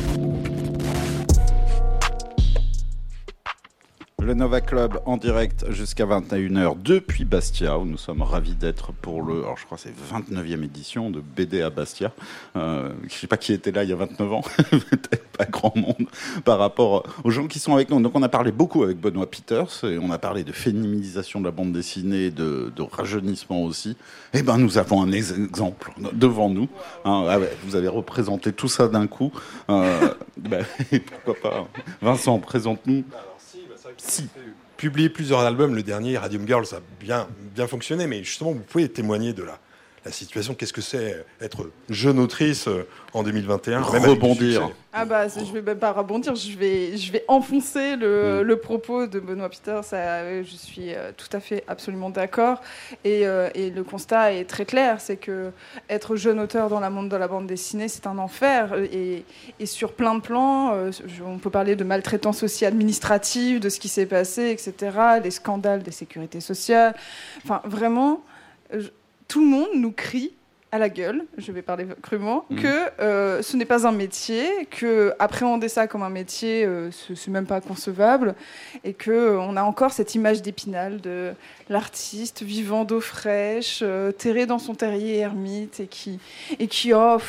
Le Nova Club en direct jusqu'à 21h depuis Bastia, où nous sommes ravis d'être pour alors je crois que c'est 29e édition de BD à Bastia. Je ne sais pas qui était là il y a 29 ans, peut-être pas grand monde par rapport aux gens qui sont avec nous. Donc on a parlé beaucoup avec Benoît Peters et on a parlé de féminisation de la bande dessinée, de rajeunissement aussi. Et ben nous avons un exemple devant nous. Ah ouais, vous avez représenté tout ça d'un coup. Pourquoi pas. Vincent, présente-nous. Si. Publié plusieurs albums, le dernier, Radium Girl, ça a bien fonctionné, mais justement, vous pouvez témoigner de la situation. Qu'est-ce que c'est être jeune autrice en 2021 Rebondir. Ah bah, je vais même pas rebondir, je vais enfoncer le propos de Benoît Peters. Je suis tout à fait absolument d'accord. Et le constat est très clair, c'est que être jeune auteur dans le monde de la bande dessinée, c'est un enfer. Et sur plein de plans, on peut parler de maltraitance aussi administrative, de ce qui s'est passé, etc., les scandales des sécurités sociales. Enfin, vraiment, tout le monde nous crie à la gueule, je vais parler crûment, que ce n'est pas un métier, que appréhender ça comme un métier, c'est même pas concevable, et que on a encore cette image d'Épinal de l'artiste vivant d'eau fraîche, terré dans son terrier ermite, et qui offre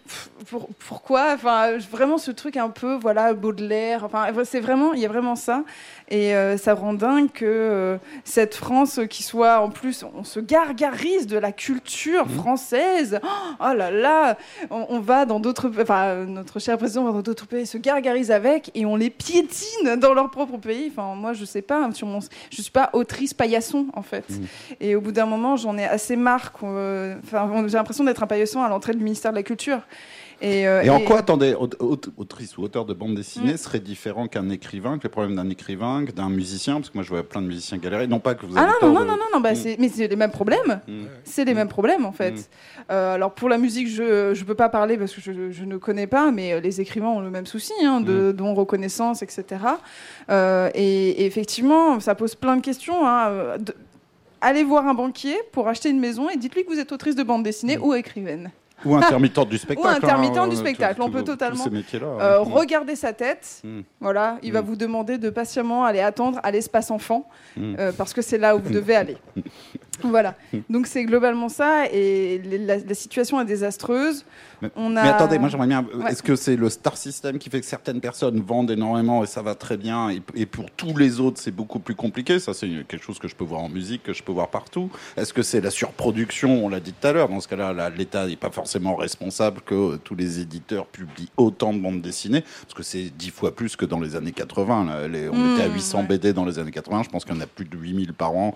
pourquoi, enfin, vraiment ce truc un peu, voilà, Baudelaire, enfin, c'est vraiment, il y a vraiment ça, et ça rend dingue que cette France qui soit, en plus, on se gargarise de la culture française, oh là là, on va dans d'autres, enfin, notre cher président va dans d'autres pays, se gargarise avec, et on les piétine dans leur propre pays, enfin, moi, je sais pas, je suis pas autrice paillasson, en fait, et au bout d'un moment, j'en ai assez marre, j'ai l'impression d'être un paillasson à l'entrée du ministère de la Culture. Et en quoi, attendez, autrice ou auteur de bande dessinée serait différent qu'un écrivain, que les problèmes d'un écrivain, que d'un musicien, parce que moi je vois plein de musiciens galérer, non pas que vous avez non, bah, mais c'est les mêmes problèmes, c'est les mêmes problèmes en fait. Alors pour la musique, je peux pas parler parce que je ne connais pas, mais les écrivains ont le même souci, de reconnaissance, etc. Et effectivement, ça pose plein de questions. Allez voir un banquier pour acheter une maison et dites-lui que vous êtes autrice de bande dessinée ou écrivaine. Ou intermittente du spectacle. Ou intermittente du spectacle. On peut totalement regarder sa tête. Voilà, il va vous demander de patiemment aller attendre à l'espace enfant parce que c'est là où vous devez aller. Voilà. Donc c'est globalement ça et la situation est désastreuse. Mais attendez, moi j'aimerais bien. Est-ce que c'est le star system qui fait que certaines personnes vendent énormément et ça va très bien et pour tous les autres c'est beaucoup plus compliqué? Ça c'est quelque chose que je peux voir en musique, que je peux voir partout. Est-ce que c'est la surproduction? On l'a dit tout à l'heure. Dans ce cas-là, l'État n'est pas forcément responsable que tous les éditeurs publient autant de bandes dessinées parce que c'est 10 fois plus que dans les années 80. On était à 800 BD dans les années 80. Je pense qu'il y en a plus de 8000 par an.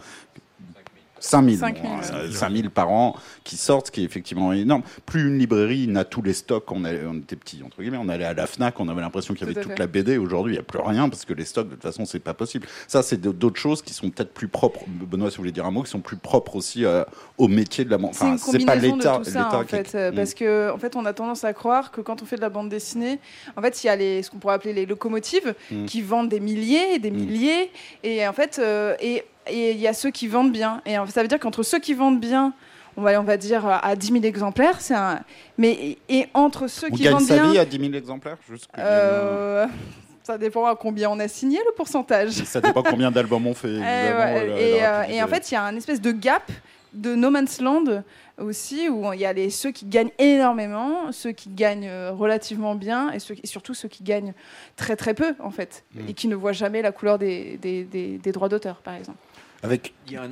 5000 par an qui sortent, ce qui est effectivement énorme. Plus une librairie n'a tous les stocks, on était petits, entre guillemets, on allait à la FNAC, on avait l'impression qu'il y avait toute la BD. Aujourd'hui, il n'y a plus rien parce que les stocks, de toute façon, c'est pas possible. Ça, c'est d'autres choses qui sont peut-être plus propres. Benoît, si vous voulez dire un mot, qui sont plus propres aussi au métier de la bande. Enfin, c'est pas l'État, en fait, parce que en fait, on a tendance à croire que quand on fait de la bande dessinée, en fait, il y a ce qu'on pourrait appeler les locomotives qui vendent des milliers et des milliers, et en fait, et il y a ceux qui vendent bien. Et ça veut dire qu'entre ceux qui vendent bien, on va dire à 10 000 exemplaires, et entre ceux qui vendent bien... On gagne sa vie à 10 000 exemplaires Ça dépend à combien on a signé le pourcentage. Ça dépend combien d'albums on fait. Et en fait, il y a un espèce de gap de no man's land aussi, où il y a ceux qui gagnent énormément, ceux qui gagnent relativement bien, et surtout ceux qui gagnent très très peu, en fait, et qui ne voient jamais la couleur des droits d'auteur, par exemple. Il y a un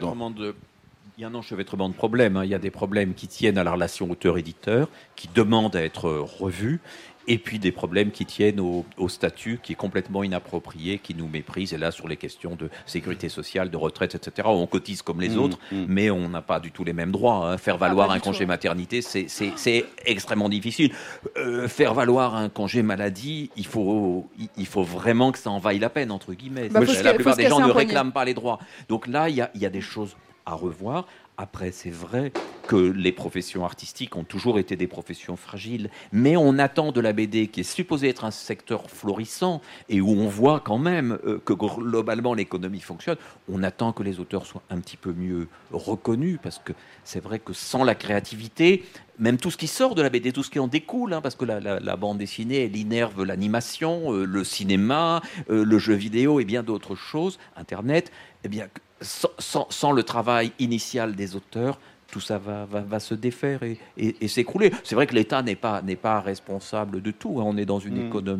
enchevêtrement de problèmes. Il y a des problèmes qui tiennent à la relation auteur-éditeur, qui demandent à être revus, et puis des problèmes qui tiennent au statut qui est complètement inapproprié, qui nous méprise. Et là, sur les questions de sécurité sociale, de retraite, etc., on cotise comme les autres, mais on n'a pas du tout les mêmes droits. Faire valoir un congé maternité, c'est extrêmement difficile. Faire valoir un congé maladie, il faut vraiment que ça en vaille la peine, entre guillemets. La plupart des gens ne réclament pas les droits. Donc là, il y a des choses à revoir. Après, c'est vrai que les professions artistiques ont toujours été des professions fragiles, mais on attend de la BD, qui est supposée être un secteur florissant et où on voit quand même que globalement l'économie fonctionne, on attend que les auteurs soient un petit peu mieux reconnus, parce que c'est vrai que sans la créativité, même tout ce qui sort de la BD, tout ce qui en découle, parce que la bande dessinée, elle innerve l'animation, le cinéma, le jeu vidéo et bien d'autres choses, Internet, eh bien, sans le travail initial des auteurs, tout ça va se défaire et s'écrouler. C'est vrai que l'État n'est pas responsable de tout. On est dans une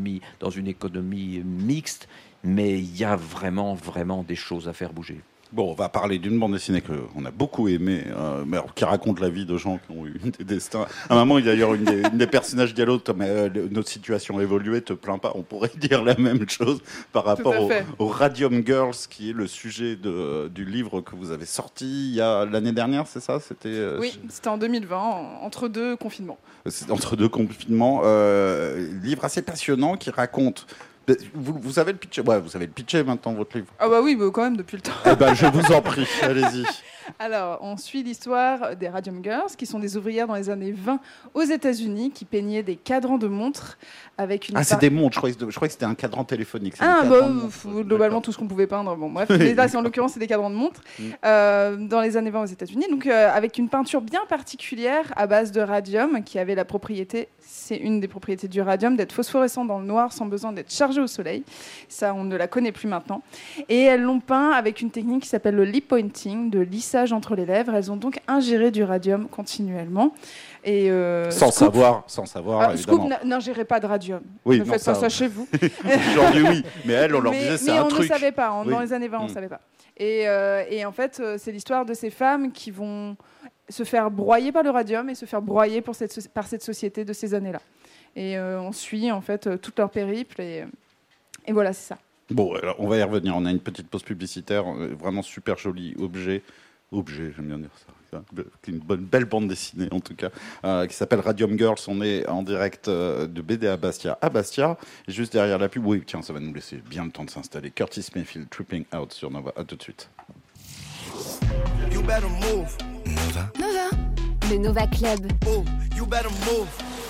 économie mixte, mais il y a vraiment des choses à faire bouger. Bon, on va parler d'une bande dessinée qu'on a beaucoup aimée, mais qui raconte la vie de gens qui ont eu des destins. À un moment, il y a d'ailleurs une des personnages dit à l'autre, mais notre situation a évolué, te plains pas. On pourrait dire la même chose par rapport au Radium Girls, qui est le sujet du livre que vous avez sorti il y a l'année dernière, c'est ça? Oui, c'était en 2020, entre deux confinements. C'est entre deux confinements. Livre assez passionnant qui raconte... Vous savez le pitcher? Ouais, vous savez le pitcher maintenant, votre livre. Ah bah oui, mais quand même depuis le temps. Je vous en prie, allez-y. Alors, on suit l'histoire des Radium Girls, qui sont des ouvrières dans les années 20 aux États-Unis, qui peignaient des cadrans de montres avec une... c'est des montres, je croyais que c'était un cadran téléphonique. Globalement, tout ce qu'on pouvait peindre. Bon, bref, là, en l'occurrence, c'est des cadrans de montres dans les années 20 aux États-Unis. Donc, avec une peinture bien particulière à base de radium, qui avait la propriété, c'est une des propriétés du radium, d'être phosphorescent dans le noir sans besoin d'être chargé chargée au soleil. Ça, on ne la connaît plus maintenant. Et elles l'ont peint avec une technique qui s'appelle le lip pointing, de lissage entre les lèvres. Elles ont donc ingéré du radium continuellement. Et sans savoir, Scoop évidemment. n'ingérait pas de radium. Oui, ne faites pas ça chez vous. Aujourd'hui, oui. Mais elles, on leur disait c'est un truc. Mais on ne savait pas. Oui. Dans les années 20, on ne savait pas. Et en fait, c'est l'histoire de ces femmes qui vont se faire broyer par le radium et se faire broyer par cette société de ces années-là. Et on suit en fait tout leur périple. Et voilà, c'est ça. Bon, alors, on va y revenir. On a une petite pause publicitaire. Vraiment super joli objet, j'aime bien dire ça. Une belle bande dessinée en tout cas, qui s'appelle Radium Girls. On est en direct de BD à Bastia. Et juste derrière la pub, oui, tiens, ça va nous laisser bien le temps de s'installer. Curtis Mayfield, Tripping Out sur Nova. À tout de suite. You better move. Nova. Le Nova Club. Oh, you better move.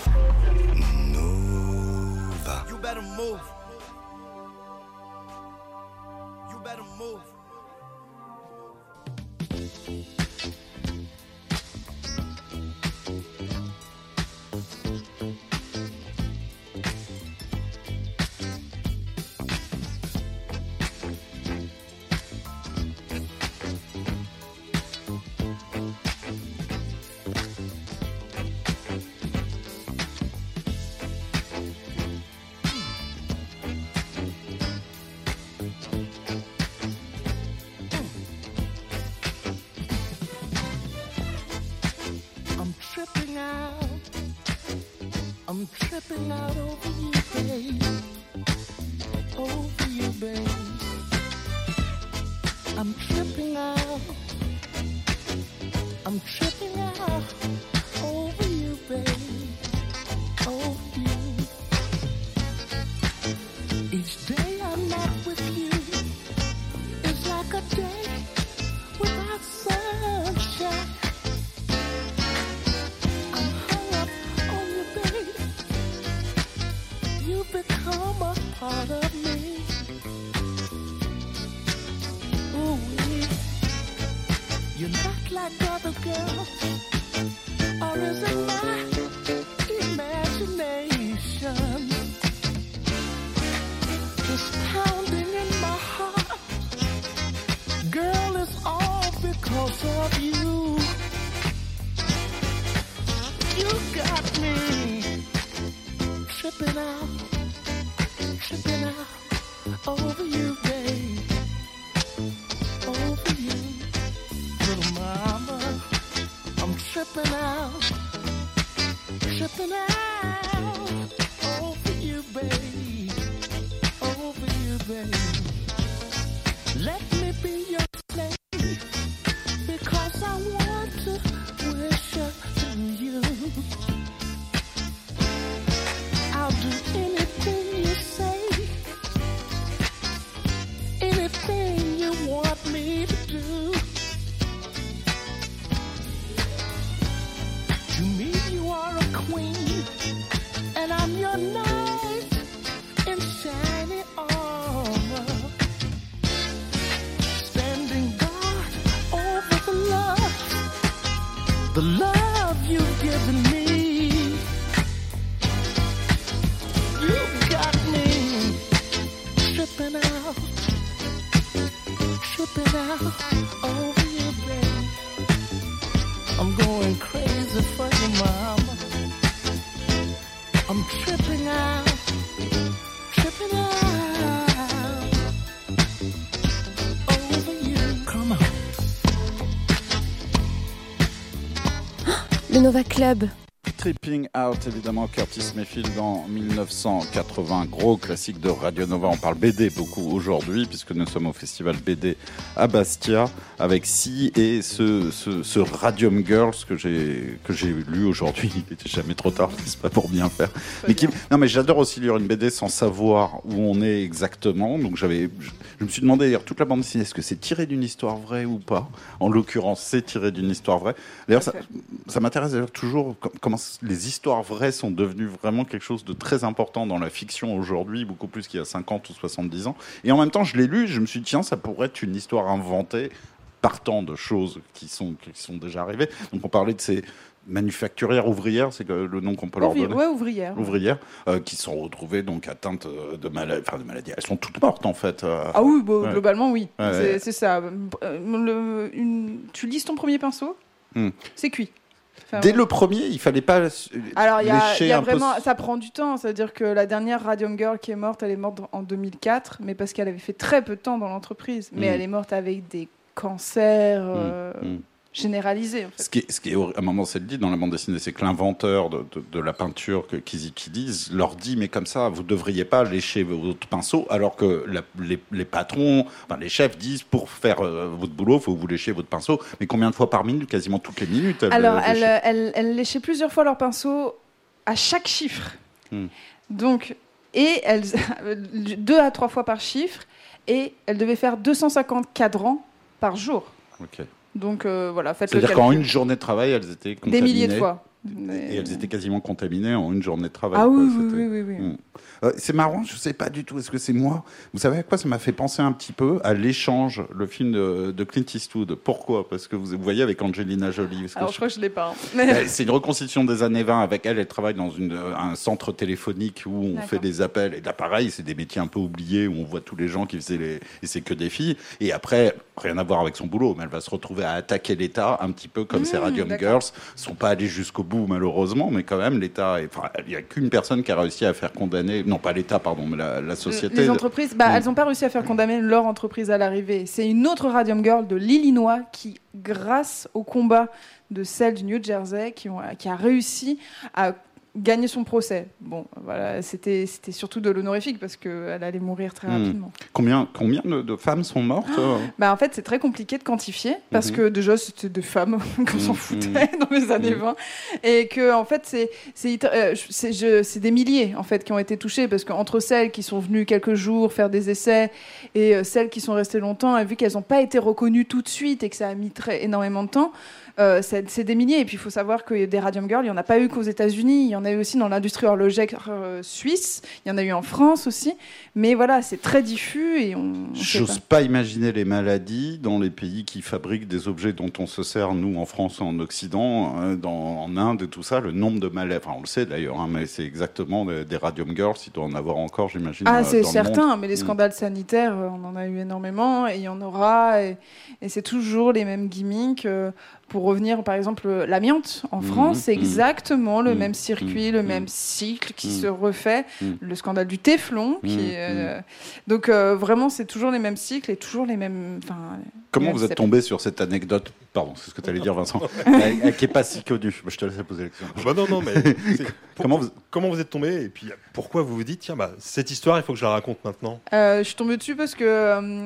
Nova. You better move. You better move. I'm tripping out over you, babe. Over you, babe. I'm tripping out. I'm tripping out over you, babe. Over you. Each day I'm not with you is like a day without sunshine. Become a part of me. Ooh, you're not like other girls, or is it my imagination? Just pounding in my heart, girl, it's all because of you. You got me tripping out. Tripping out over you, babe. Over you, little mama. I'm tripping out over you, babe. Over you, babe. Let me be your slave because I want to worship you. I'll do anything you say. Anything you want me to do. To me you are a queen, and I'm your knight in shiny armor, standing guard over the love you've given me. You got me tripping out over you, babe. I'm going crazy for you, mama. I'm tripping out over you. Come on. Le Nova Club. Tripping Out, évidemment, Curtis Mayfield en 1980, gros classique de Radio Nova. On parle BD beaucoup aujourd'hui, puisque nous sommes au festival BD à Bastia, avec Si et ce Radium Girls que j'ai lu aujourd'hui. Il n'était jamais trop tard, c'est pas pour bien faire. Mais j'adore aussi lire une BD sans savoir où on est exactement. Donc je me suis demandé, d'ailleurs, toute la bande dessinée, est-ce que c'est tiré d'une histoire vraie ou pas? En l'occurrence, c'est tiré d'une histoire vraie. D'ailleurs, ça m'intéresse d'ailleurs toujours comment les histoires vraies sont devenues vraiment quelque chose de très important dans la fiction aujourd'hui, beaucoup plus qu'il y a 50 ou 70 ans. Et en même temps, je l'ai lu, je me suis dit, tiens, ça pourrait être une histoire inventée partant de choses qui sont déjà arrivées. Donc on parlait de manufacturières, ouvrières, c'est le nom qu'on peut leur donner. Ouais, ouvrières. Ouvrières, qui sont retrouvées donc atteintes de maladies. Elles sont toutes mortes en fait. Ah oui, globalement oui. Ouais. C'est ça. Tu lises ton premier pinceau, c'est cuit. Enfin, Dès le premier, il fallait pas alors il y lécher a un peu. vraiment, ça prend du temps. C'est-à-dire que la dernière Radium Girl qui est morte, elle est morte en 2004, mais parce qu'elle avait fait très peu de temps dans l'entreprise. Mais elle est morte avec des cancers généralisés. En fait. Ce qui est à un moment, c'est le dit dans la bande dessinée, c'est que l'inventeur de la peinture qu'ils utilisent leur dit, mais comme ça, vous ne devriez pas lécher votre pinceau, alors que les patrons, enfin, les chefs disent, pour faire votre boulot, il faut que vous léchiez votre pinceau. Mais combien de fois par minute? Quasiment toutes les minutes. Elle léchait plusieurs fois leur pinceau à chaque chiffre. Donc, et elle 2 à 3 fois par chiffre, et elle devait faire 250 cadrans par jour. Ok. Donc voilà, faites le C'est-à-dire calcul. qu'en une journée de travail, elles étaient contaminées. Des milliers de fois. Et elles étaient quasiment contaminées en une journée de travail. Ah quoi. oui, C'était- oui. C'est marrant, je ne sais pas du tout. Est-ce que c'est moi? Vous savez à quoi ça m'a fait penser un petit peu? À L'Échange, le film de Clint Eastwood. Pourquoi? Parce que vous voyez avec Angelina Jolie. Parce que Alors je crois que je l'ai pas. Hein. C'est une reconstitution des années 20 avec elle. Elle travaille dans un centre téléphonique où on fait des appels. Et là, pareil, c'est des métiers un peu oubliés où on voit tous les gens qui faisaient les. Et c'est que des filles. Et après, rien à voir avec son boulot, mais elle va se retrouver à attaquer l'État un petit peu comme ces Radium Girls. Ils sont pas allés jusqu'au bout, malheureusement, mais quand même, l'État. Enfin, il n'y a qu'une personne qui a réussi à faire condamner. Non, pas l'État, pardon, mais la société. Les entreprises, elles n'ont pas réussi à faire condamner leur entreprise à l'arrivée. C'est une autre Radium Girl de l'Illinois qui, grâce au combat de celle du New Jersey, qui a réussi à gagner son procès. Bon, voilà, c'était surtout de l'honorifique parce qu'elle allait mourir très rapidement. Combien de femmes sont mortes En fait, c'est très compliqué de quantifier parce que déjà, c'était des femmes qu'on s'en foutait dans les années 20 et que en fait, c'est des milliers en fait qui ont été touchées parce qu'entre celles qui sont venues quelques jours faire des essais et celles qui sont restées longtemps, et vu qu'elles n'ont pas été reconnues tout de suite et que ça a mis énormément de temps, c'est des milliers. Et puis il faut savoir que des Radium Girls, il n'y en a pas eu qu'aux États-Unis, il y en a eu aussi dans l'industrie horlogère suisse, il y en a eu en France aussi. Mais voilà, c'est très diffus et J'ose pas imaginer les maladies dans les pays qui fabriquent des objets dont on se sert, nous, en France, en Occident, en Inde et tout ça, le nombre de maladies. Enfin, on le sait d'ailleurs, mais c'est exactement des Radium Girls, il doit en avoir encore, j'imagine. Ah, c'est dans le certain, monde. mais les scandales sanitaires, on en a eu énormément et il y en aura. Et c'est toujours les mêmes gimmicks. Pour revenir, par exemple, l'amiante en France, c'est exactement le même circuit, le même cycle qui se refait. Le scandale du téflon. Donc, vraiment, c'est toujours les mêmes cycles et toujours les mêmes... Comment vous êtes tombé sur cette anecdote? Pardon, c'est ce que tu allais dire, Vincent. Qui n'est pas si connue. Je te laisse poser la question. Non, mais comment vous êtes tombé? Et puis, pourquoi vous vous dites, tiens, cette histoire, il faut que je la raconte maintenant? Je suis tombée dessus parce que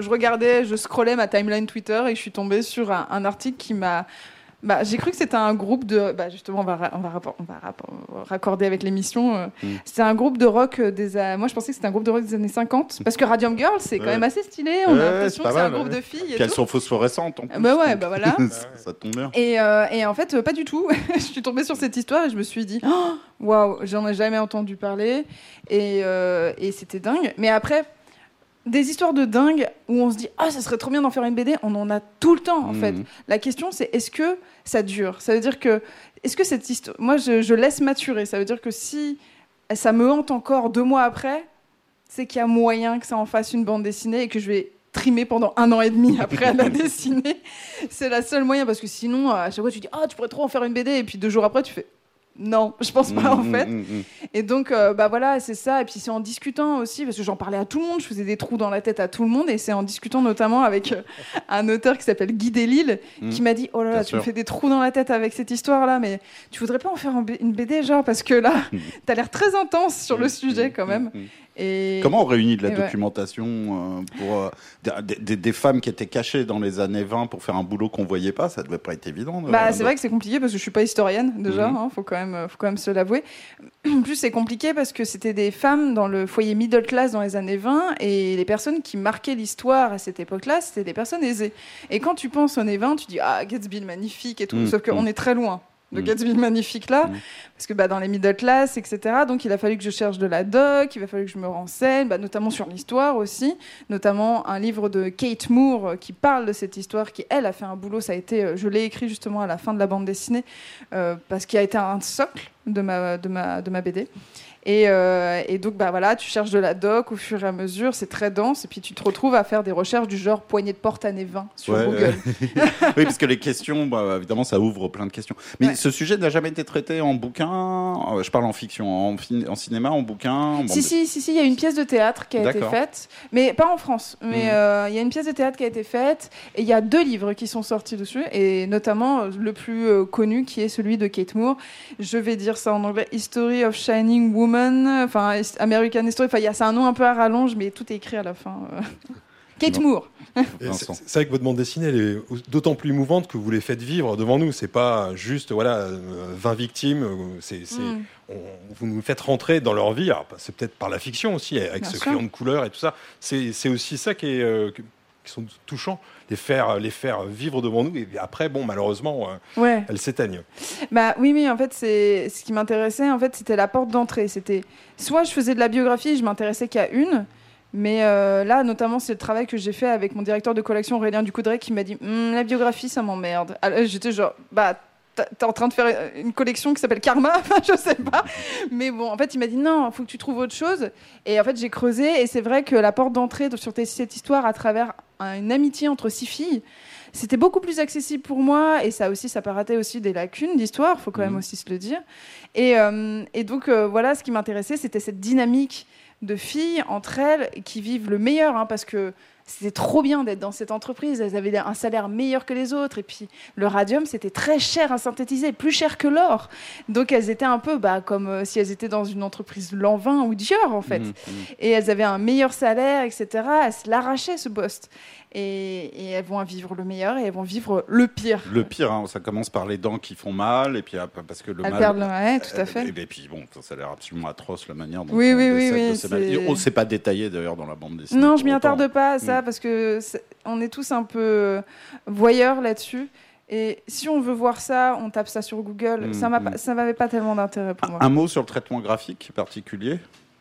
je scrollais ma timeline Twitter et je suis tombée sur un article qui m'a... j'ai cru que c'était un groupe de... justement, on va raccorder avec l'émission. C'était un groupe de rock moi, je pensais que c'était un groupe de rock des années 50. Parce que Radium Girl, c'est quand même assez stylé. On a l'impression que c'est un groupe de filles. Puis elles sont phosphorescentes en plus. Voilà. Ça tombe bien. Et en fait, pas du tout. Je suis tombée sur cette histoire et je me suis dit, waouh, j'en ai jamais entendu parler. Et c'était dingue. Mais après... Des histoires de dingue où on se dit ça serait trop bien d'en faire une BD, on en a tout le temps en fait. La question c'est est-ce que ça dure? Ça veut dire que est-ce que cette histoire, moi je laisse maturer, ça veut dire que si ça me hante encore 2 mois après, c'est qu'il y a moyen que ça en fasse une bande dessinée et que je vais trimer pendant 1 an et demi après la dessiner. C'est la seule moyen parce que sinon à chaque fois tu dis tu pourrais trop en faire une BD et puis 2 jours après tu fais non, je pense pas en fait. Et donc, voilà, c'est ça. Et puis c'est en discutant aussi, parce que j'en parlais à tout le monde, je faisais des trous dans la tête à tout le monde, et c'est en discutant notamment avec un auteur qui s'appelle Guy Delisle, qui m'a dit oh là là, tu me fais des trous dans la tête avec cette histoire-là, mais tu voudrais pas en faire une BD, genre, parce que là, t'as l'air très intense sur le sujet quand même. Et... Comment on réunit de la documentation pour des femmes qui étaient cachées dans les années 20 pour faire un boulot qu'on voyait pas? Ça devait pas être évident. C'est vrai que c'est compliqué parce que je suis pas historienne déjà, faut quand même se l'avouer. En plus c'est compliqué parce que c'était des femmes dans le foyer middle class dans les années 20 et les personnes qui marquaient l'histoire à cette époque-là, c'était des personnes aisées. Et quand tu penses aux années 20, tu dis Gatsby magnifique et tout, sauf qu'on est très loin. de Gatsby magnifique là, parce que dans les middle class, etc. Donc il a fallu que je cherche de la doc, il a fallu que je me renseigne, notamment sur l'histoire aussi, notamment un livre de Kate Moore qui parle de cette histoire, qui elle a fait un boulot, ça a été, je l'ai écrit justement à la fin de la bande dessinée, parce qu'il a été un socle de ma BD. Et donc, voilà, tu cherches de la doc au fur et à mesure, c'est très dense, et puis tu te retrouves à faire des recherches du genre poignée de porte années 20 sur Google. Oui, parce que les questions, évidemment, ça ouvre plein de questions. Mais ce sujet n'a jamais été traité en bouquin, je parle en fiction, en cinéma, en bouquin. Si, il y a une pièce de théâtre qui a été faite, mais pas en France. Mais il y a une pièce de théâtre qui a été faite, et il y a 2 livres qui sont sortis dessus, et notamment le plus connu qui est celui de Kate Moore. Je vais dire ça en anglais, History of Shining Woman. Enfin American History, c'est un nom un peu à rallonge, mais tout est écrit à la fin. Kate Moore. C'est vrai que votre bande dessinée, elle est d'autant plus émouvante que vous les faites vivre devant nous. C'est pas juste 20 victimes. Vous nous faites rentrer dans leur vie. Alors, c'est peut-être par la fiction aussi, avec Bien ce sûr. crayon de couleur et tout ça. C'est aussi ça qui sont touchants, les faire vivre devant nous. Et après, malheureusement, elles s'éteignent. Oui, en fait, ce qui m'intéressait, en fait, c'était la porte d'entrée. C'était soit je faisais de la biographie, je m'intéressais qu'à une, mais là, notamment, c'est le travail que j'ai fait avec mon directeur de collection, Aurélien Ducoudray, qui m'a dit la biographie, ça m'emmerde. Alors, j'étais genre, t'es en train de faire une collection qui s'appelle Karma, je sais pas. Mais bon, en fait, il m'a dit non, il faut que tu trouves autre chose. Et en fait, j'ai creusé, et c'est vrai que la porte d'entrée sur cette histoire à travers une amitié entre 6 filles, c'était beaucoup plus accessible pour moi, et ça paraissait aussi des lacunes d'histoire, faut quand même aussi se le dire. Et donc, voilà, ce qui m'intéressait, c'était cette dynamique de filles entre elles qui vivent le meilleur, parce que c'était trop bien d'être dans cette entreprise. Elles avaient un salaire meilleur que les autres. Et puis, le radium, c'était très cher à synthétiser, plus cher que l'or. Donc, elles étaient un peu comme si elles étaient dans une entreprise Lanvin ou Dior, en fait. Et elles avaient un meilleur salaire, etc. Elles se l'arrachaient, ce poste. Et elles vont vivre le meilleur et elles vont vivre le pire. Le pire, ça commence par les dents qui font mal, et puis parce que le elles mal... perdent tout à fait. Et puis, ça a l'air absolument atroce, la manière dont oui, de ces maladies. On ne s'est pas détaillé, d'ailleurs, dans la bande dessinée. Non, je m'y attarde pas à ça, parce que on est tous un peu voyeurs là-dessus. Et si on veut voir ça, on tape ça sur Google. Ça m'avait pas tellement d'intérêt pour moi. Un mot sur le traitement graphique particulier ?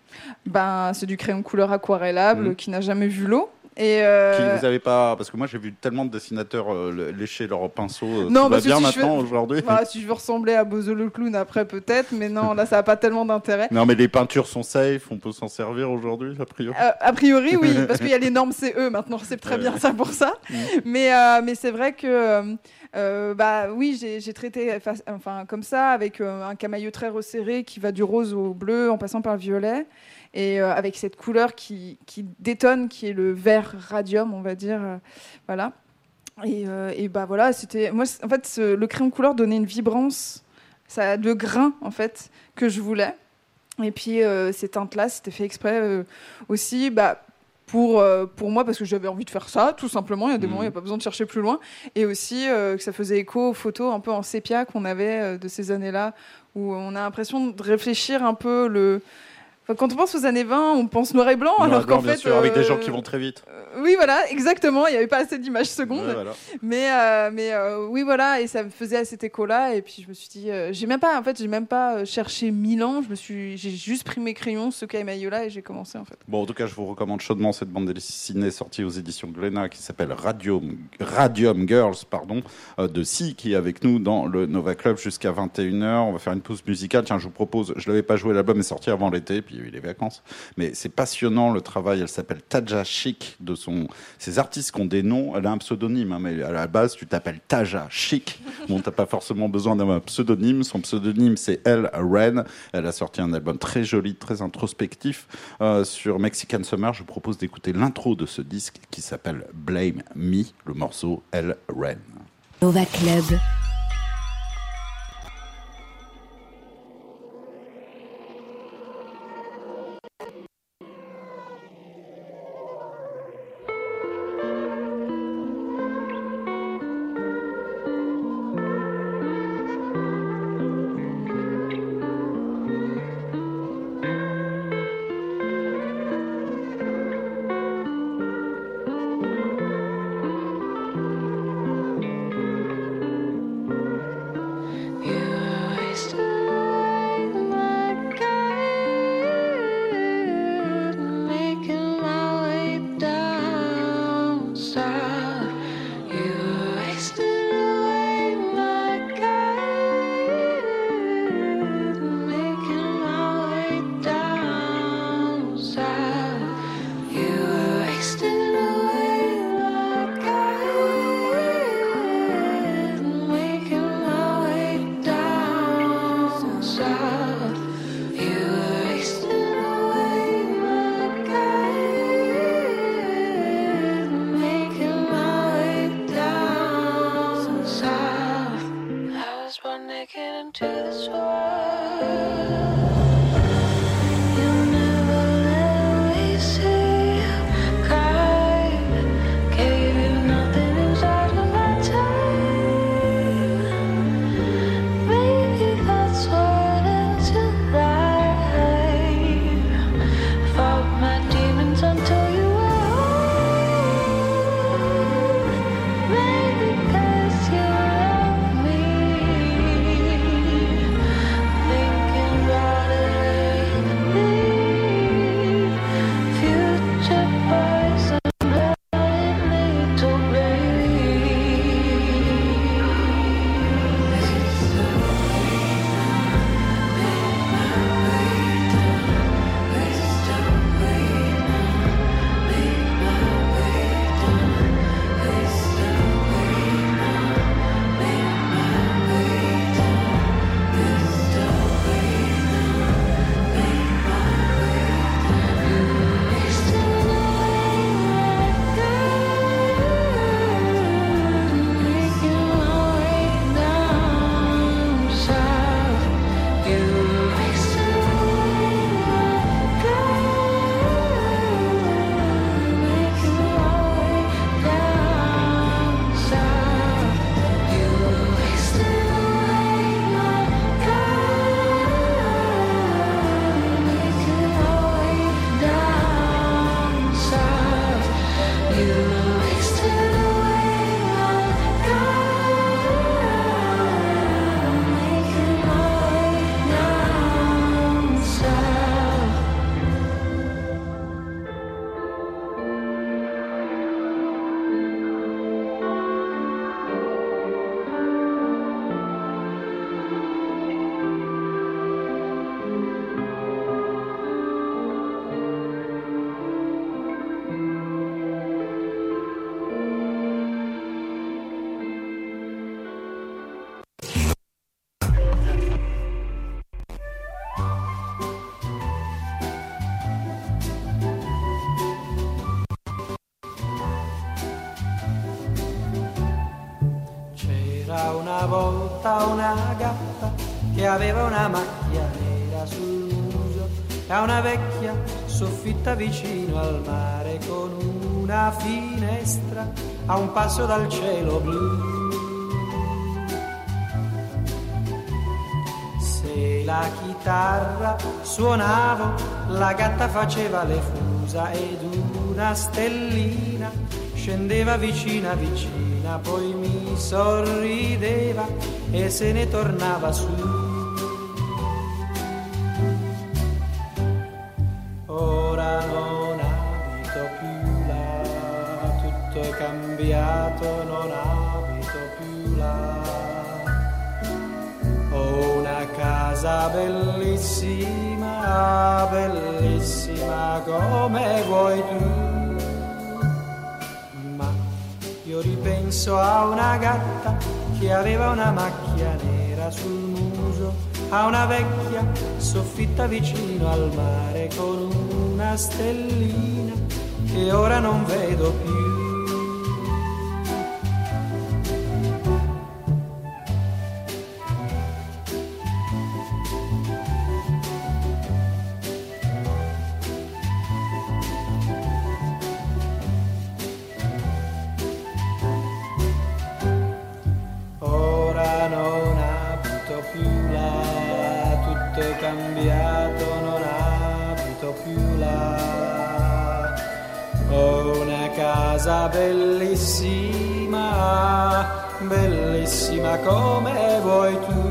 C'est du crayon couleur aquarellable qui n'a jamais vu l'eau. Et vous avez pas, parce que moi j'ai vu tellement de dessinateurs lécher leurs pinceaux. Non, tout va si bien maintenant aujourd'hui. Si je veux ressembler à Bozo le clown après peut-être, mais non, là ça n'a pas tellement d'intérêt. Non, mais les peintures sont safe, on peut s'en servir aujourd'hui a priori. A priori oui, parce qu'il y a les normes CE maintenant, c'est très bien ça pour ça. Mais c'est vrai que oui, j'ai traité comme ça avec un camailleux très resserré qui va du rose au bleu en passant par le violet. Et avec cette couleur qui détonne, qui est le vert radium, on va dire, voilà. Et voilà, c'était moi. En fait, le crayon couleur donnait une vibrance, ça, de grain en fait que je voulais. Et puis ces teintes-là, c'était fait exprès aussi, pour moi, parce que j'avais envie de faire ça, tout simplement. Il y a des moments, il n'y a pas besoin de chercher plus loin. Et aussi que ça faisait écho aux photos un peu en sépia qu'on avait de ces années-là, où on a l'impression de réfléchir un peu quand on pense aux années 20, on pense noir et blanc, alors qu'en fait... sûr, avec des gens qui vont très vite. Oui, voilà, exactement. Il n'y avait pas assez d'images secondes. Ouais, voilà. Mais oui, voilà, et ça me faisait à cet écho-là. Et puis je me suis dit, j'ai même pas cherché 1000 ans. J'ai juste pris mes crayons, ce camailleux-là, et j'ai commencé en fait. Bon, en tout cas, je vous recommande chaudement cette bande dessinée sortie aux éditions Glénat qui s'appelle Radium Girls, de Si, qui est avec nous dans le Nova Club jusqu'à 21h. On va faire une pause musicale. Tiens, je vous propose, je l'avais pas joué, l'album est sorti avant l'été, puis il y a eu les vacances. Mais c'est passionnant le travail. Elle s'appelle Taja Chic, ces artistes qui ont des noms. Elle a un pseudonyme, mais à la base, tu t'appelles Taja Chic. Bon, t'as pas forcément besoin d'un pseudonyme. Son pseudonyme, c'est Elle Ren. Elle a sorti un album très joli, très introspectif sur Mexican Summer. Je vous propose d'écouter l'intro de ce disque qui s'appelle Blame Me, le morceau Elle Ren. Nova Club. make it into this world. You never let me see you cry. Gave you nothing inside of my time. Maybe that's what is your life. Fought my demons until you were home. Maybe 'cause you love me. Thinking about it lately. Future boys and little baby. C'era una volta una gatta che aveva una macchia nera sul muso e una vecchia soffitta vicino al mare con una finestra a un passo dal cielo blu. Se la chitarra suonavo, la gatta faceva le fusa ed una stellina scendeva vicina vicina, poi mi sorrideva e se ne tornava su. Ora non abito più là, tutto è cambiato, non abito più là. Ho una casa bellissima, bellissima come vuoi tu. Io ripenso a una gatta che aveva una macchia nera sul muso, a una vecchia soffitta vicino al mare con una stellina che ora non vedo più. Cambiato, non abito più là. Ho una casa bellissima, bellissima come vuoi tu.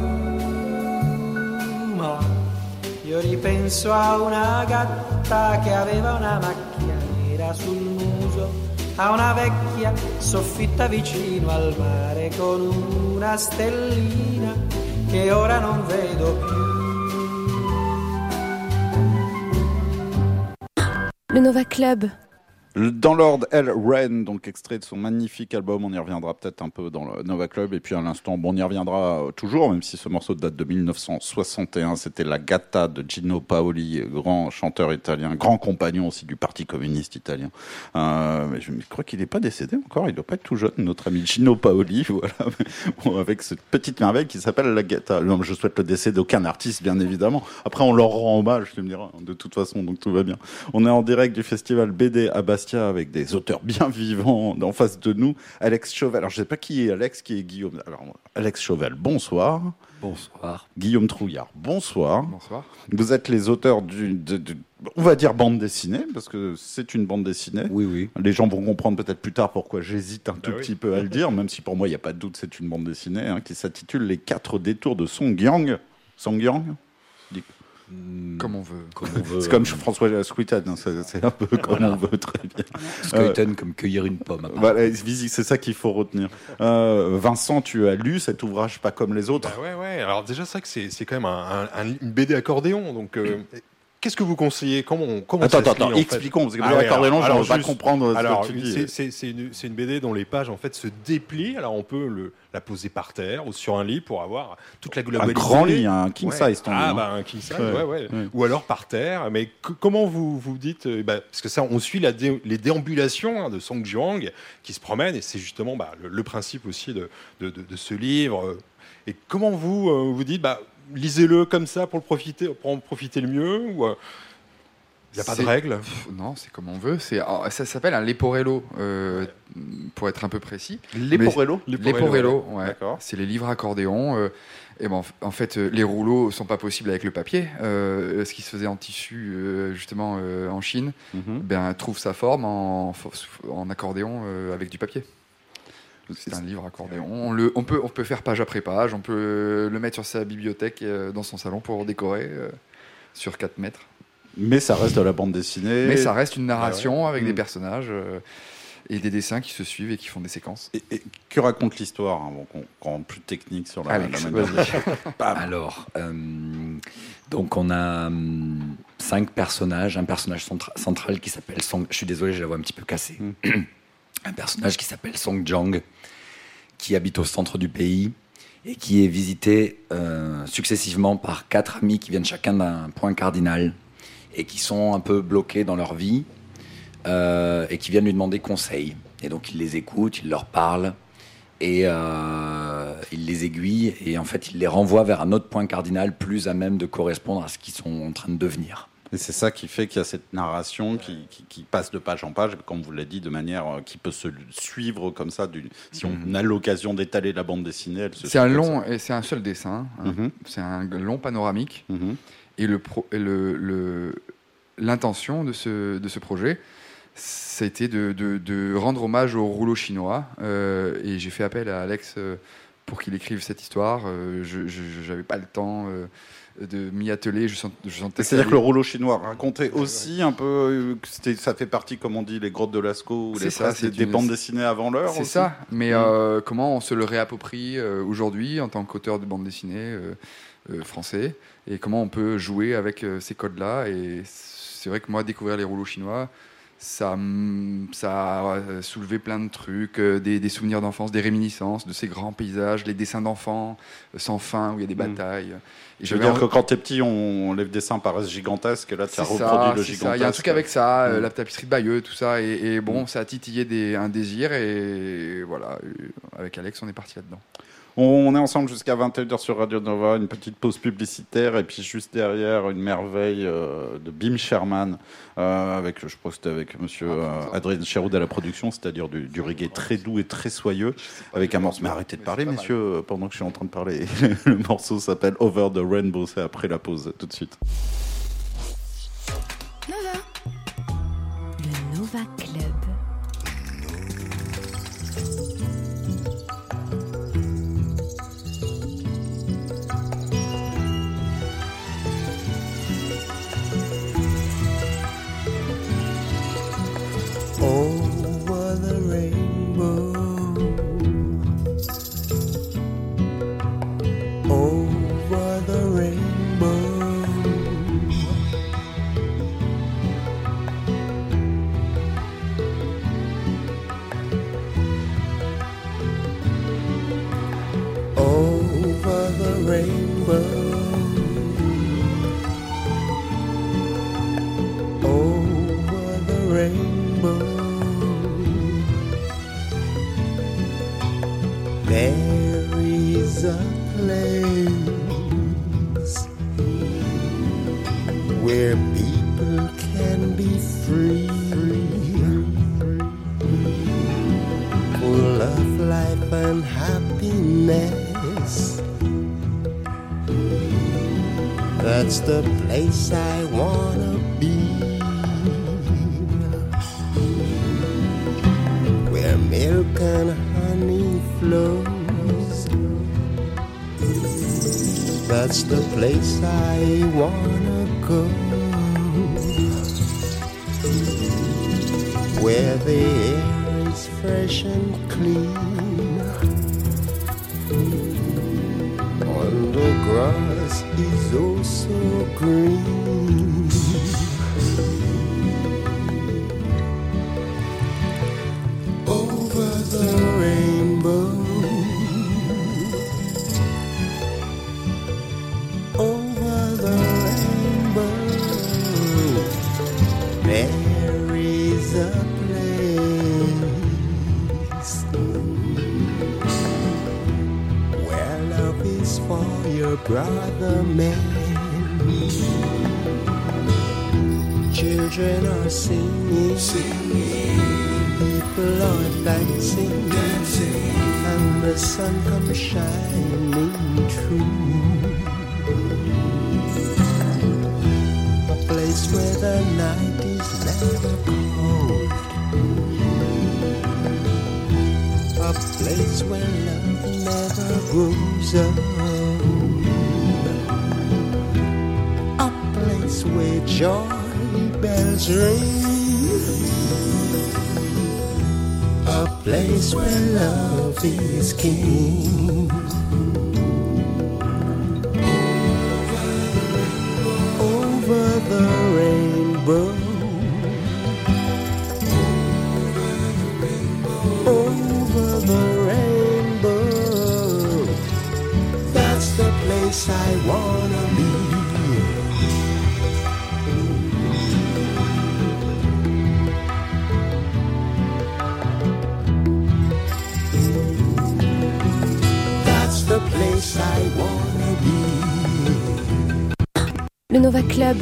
Ma io ripenso a una gatta che aveva una macchia nera sul muso, a una vecchia soffitta vicino al mare con una stellina che ora non vedo più. Le Nova Club, Dans l'ordre, Elle Ren, donc extrait de son magnifique album, on y reviendra peut-être un peu dans le Nova Club, et puis à l'instant, bon, on y reviendra toujours, même si ce morceau date de 1961, c'était La Gatta de Gino Paoli, grand chanteur italien, grand compagnon aussi du Parti communiste italien. Mais je crois qu'il n'est pas décédé encore, il doit pas être tout jeune, notre ami Gino Paoli, voilà, bon, avec cette petite merveille qui s'appelle La Gatta. Non, je souhaite le décès d'aucun artiste, bien évidemment. Après, on leur rend hommage, tu me diras, de toute façon, donc tout va bien. On est en direct du festival BD à Bastia avec des auteurs bien vivants en face de nous. Alex Chauvel. Alors, je sais pas qui est Alex, qui est Guillaume. Alors, Alex Chauvel, bonsoir. Bonsoir. Guillaume Trouillard, bonsoir. Bonsoir. Vous êtes les auteurs on va dire bande dessinée, parce que c'est une bande dessinée. Oui, oui. Les gens vont comprendre peut-être plus tard pourquoi j'hésite un tout petit peu à le dire, même si pour moi, il n'y a pas de doute, c'est une bande dessinée qui s'intitule Les 4 détours de Song-Yang. Song-Yang ? Comme on veut. C'est comme François Squitten, c'est un peu comme on veut, très bien. Squitten comme cueillir une pomme. Voilà, c'est ça qu'il faut retenir. Vincent, tu as lu cet ouvrage pas comme les autres. Ouais. Alors déjà, c'est vrai que c'est quand même une BD accordéon, donc... Qu'est-ce que vous conseillez ? Comment Attends, expliquons, parce que l'accordéon, je ne veux pas comprendre alors, ce que tu dis. C'est une BD dont les pages en fait se déplient. Alors on peut la poser par terre ou sur un lit pour avoir toute la globalité. Un grand lit, un king size. Un king size, ouais. Ou alors par terre. Mais comment vous dites parce que ça, on suit les déambulations de Song Jiang qui se promène, et c'est justement le principe aussi de ce livre. Et comment vous dites lisez-le comme ça pour en profiter le mieux, ou il n'y a pas de règle? Non, c'est comme on veut. Ça s'appelle un leporello, pour être un peu précis. Leporello? Leporello, ouais. D'accord. C'est les livres accordéons. Et en fait, les rouleaux ne sont pas possibles avec le papier. Ce qui se faisait en tissu, justement, en Chine, trouve sa forme en accordéon avec du papier. C'est un livre accordéon. On peut faire page après page, on peut le mettre sur sa bibliothèque, dans son salon pour décorer sur 4 mètres. Mais ça reste de la bande dessinée. Mais ça reste une narration avec des personnages et des dessins qui se suivent et qui font des séquences. Et que raconte l'histoire, qu'on rend plus technique sur la manière. Alors, donc on a 5 personnages. Un personnage central qui s'appelle Song. Je suis désolé, j'ai la voix un petit peu cassée. Un personnage qui s'appelle Song Jiang, qui habite au centre du pays et qui est visité successivement par 4 amis qui viennent chacun d'un point cardinal et qui sont un peu bloqués dans leur vie et qui viennent lui demander conseil. Et donc il les écoute, il leur parle et il les aiguille, et en fait il les renvoie vers un autre point cardinal plus à même de correspondre à ce qu'ils sont en train de devenir. Et c'est ça qui fait qu'il y a cette narration qui passe de page en page, comme vous l'avez dit, de manière qui peut se suivre comme ça. Si on a l'occasion d'étaler la bande dessinée, elle se c'est un long, et c'est un seul dessin. C'est un long panoramique. Et l'intention de ce projet, ça a été de rendre hommage au rouleau chinois. Et j'ai fait appel à Alex pour qu'il écrive cette histoire. Je n'avais pas le temps de m'y atteler. C'est-à-dire que le rouleau chinois racontait aussi un peu, ça fait partie, comme on dit, les grottes de Lascaux, ou des bandes dessinées avant l'heure. C'est aussi. ça, mais comment on se le réapproprie aujourd'hui en tant qu'auteur de bande dessinée français, et comment on peut jouer avec ces codes-là. Et c'est vrai que moi, découvrir les rouleaux chinois, ça a soulevé plein de trucs, des souvenirs d'enfance, des réminiscences de ces grands paysages, les dessins d'enfants sans fin où il y a des batailles. Et je veux dire que quand t'es petit, les dessins paraissent gigantesques, et là tu as reproduit le gigantesque. Il y a un truc avec ça, la tapisserie de Bayeux, tout ça, et bon, ça a titillé un désir, et voilà, avec Alex, on est parti là-dedans. On est ensemble jusqu'à 21h sur Radio Nova, une petite pause publicitaire, et puis juste derrière, une merveille de Bim Sherman, je crois que c'était avec monsieur Adrien Cheroud à la production, c'est-à-dire du reggae très doux et très soyeux, avec un morceau. Mais arrêtez de parler, messieurs, pendant que je suis en train de parler. Le morceau s'appelle Over the Rainbow, c'est après la pause, tout de suite. Nova. Le Nova Club. Over the rainbow, over the rainbow, That's the place I wanna be, where milk and honey flows. That's the place I wanna go, where the air is fresh and clean, and the grass is oh so green. Over the rainbow, over the rainbow, there is a place where love is for your brother man. Children are singing, people are dancing, and the sun comes shining through. A place where the night is never cold, a place where love never grows old, a place where joy bells ring, a place where love is king. Over the rainbow, over the rainbow, that's the place I wanna be. That's the place I wanna be. Le Nova Club.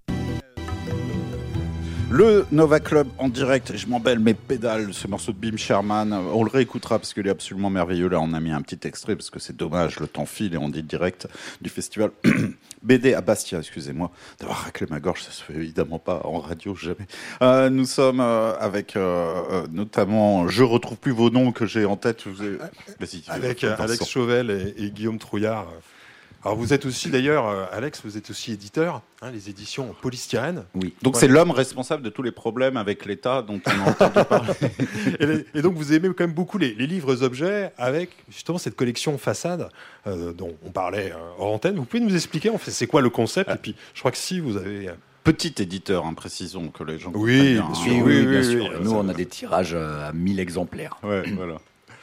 Le Nova Club en direct, je m'embelle mes pédales, ce morceau de Bim Sherman, on le réécoutera parce qu'il est absolument merveilleux. Là on a mis un petit extrait parce que c'est dommage, le temps file et on dit direct du festival BD à Bastia, excusez-moi d'avoir raclé ma gorge, ça se fait évidemment pas en radio, jamais. Nous sommes avec notamment, je retrouve plus vos noms que j'ai en tête. Vas-y, avec Alex Chauvel et Guillaume Trouillard. Alors vous êtes aussi d'ailleurs, Alex, vous êtes aussi éditeur, les éditions Polystyrène. Oui. Donc c'est l'homme responsable de tous les problèmes avec l'État dont on a entendu parler. et donc vous aimez quand même beaucoup les livres-objets avec justement cette collection Façade dont on parlait hors antenne. Vous pouvez nous expliquer en fait c'est quoi le concept et puis je crois que si vous avez... Petit éditeur, précisons que les gens oui, bien, bien sûr, oui, bien sûr. Nous on a des tirages à 1000 exemplaires. Ouais, voilà.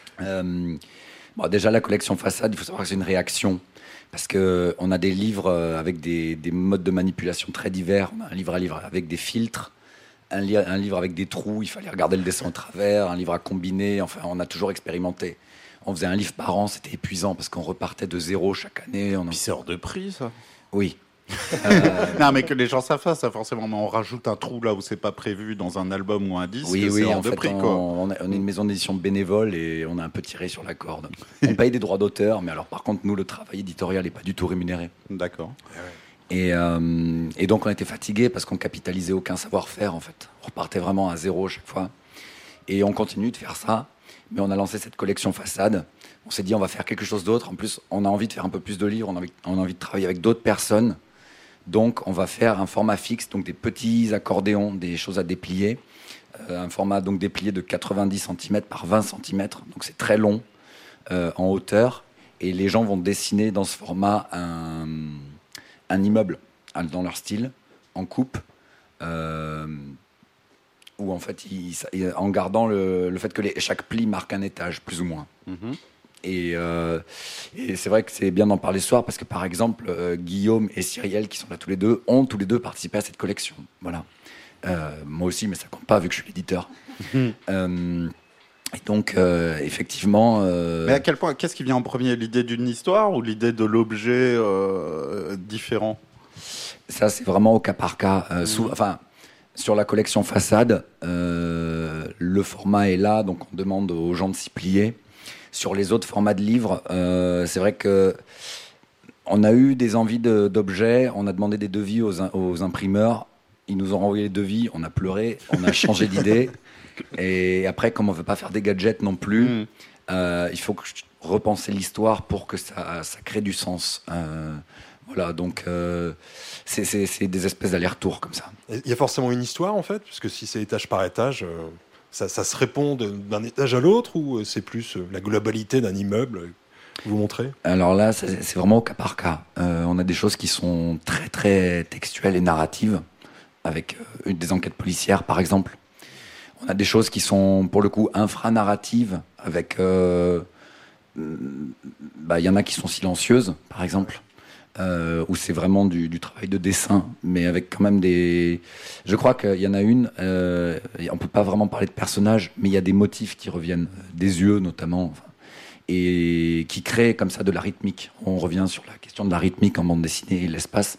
Bon, déjà la collection Façade, il faut savoir que c'est une réaction. Parce qu'on a des livres avec des modes de manipulation très divers. On a un livre avec des filtres, un livre avec des trous, il fallait regarder le dessin au travers, un livre à combiner, enfin on a toujours expérimenté. On faisait un livre par an, c'était épuisant parce qu'on repartait de zéro chaque année. Puis c'est hors de prix ça. Oui. Non mais que les gens savent ça forcément, mais on rajoute un trou là où c'est pas prévu dans un album ou un disque, oui, c'est hors en de fait, prix on est une maison d'édition bénévole et on a un peu tiré sur la corde. On paye des droits d'auteur, mais alors par contre nous le travail éditorial n'est pas du tout rémunéré. D'accord. Et donc on était fatigués parce qu'on capitalisait aucun savoir-faire en fait. On repartait vraiment à zéro chaque fois. Et on continue de faire ça, mais on a lancé cette collection Façade. On s'est dit on va faire quelque chose d'autre. En plus on a envie de faire un peu plus de livres, on a envie de travailler avec d'autres personnes. Donc, on va faire un format fixe, donc des petits accordéons, des choses à déplier. Un format donc déplié de 90 cm par 20 cm. Donc, c'est très long en hauteur. Et les gens vont dessiner dans ce format un immeuble dans leur style, en coupe. Où, en fait, en gardant le fait que chaque pli marque un étage, plus ou moins. Mm-hmm. Et c'est vrai que c'est bien d'en parler ce soir parce que par exemple Guillaume et Cyrielle qui sont là tous les deux ont tous les deux participé à cette collection. Voilà. Moi aussi, mais ça compte pas vu que je suis l'éditeur. Et donc effectivement. Mais à quel point, qu'est-ce qui vient en premier, l'idée d'une histoire ou l'idée de l'objet différent? Ça c'est vraiment au cas par cas. Enfin. Sur la collection Façade, le format est là, donc on demande aux gens de s'y plier. Sur les autres formats de livres, c'est vrai que On a eu des envies d'objets, on a demandé des devis aux imprimeurs, ils nous ont renvoyé les devis, on a pleuré, on a changé d'idée. Et après, comme on ne veut pas faire des gadgets non plus, il faut repenser l'histoire pour que ça crée du sens. Voilà, donc c'est des espèces d'allers-retours comme ça. Il y a forcément une histoire en fait, puisque si c'est étage par étage, ça se répond d'un étage à l'autre, ou c'est plus la globalité d'un immeuble que vous montrez? Alors là, c'est vraiment au cas par cas. On a des choses qui sont très très textuelles et narratives, avec des enquêtes policières par exemple. On a des choses qui sont pour le coup infranarratives, avec il y en a qui sont silencieuses par exemple. Où c'est vraiment du travail de dessin, mais avec quand même des... Je crois qu'il y en a une, on peut pas vraiment parler de personnages, mais il y a des motifs qui reviennent, des yeux notamment, et qui créent comme ça de la rythmique. On revient sur la question de la rythmique en bande dessinée et l'espace.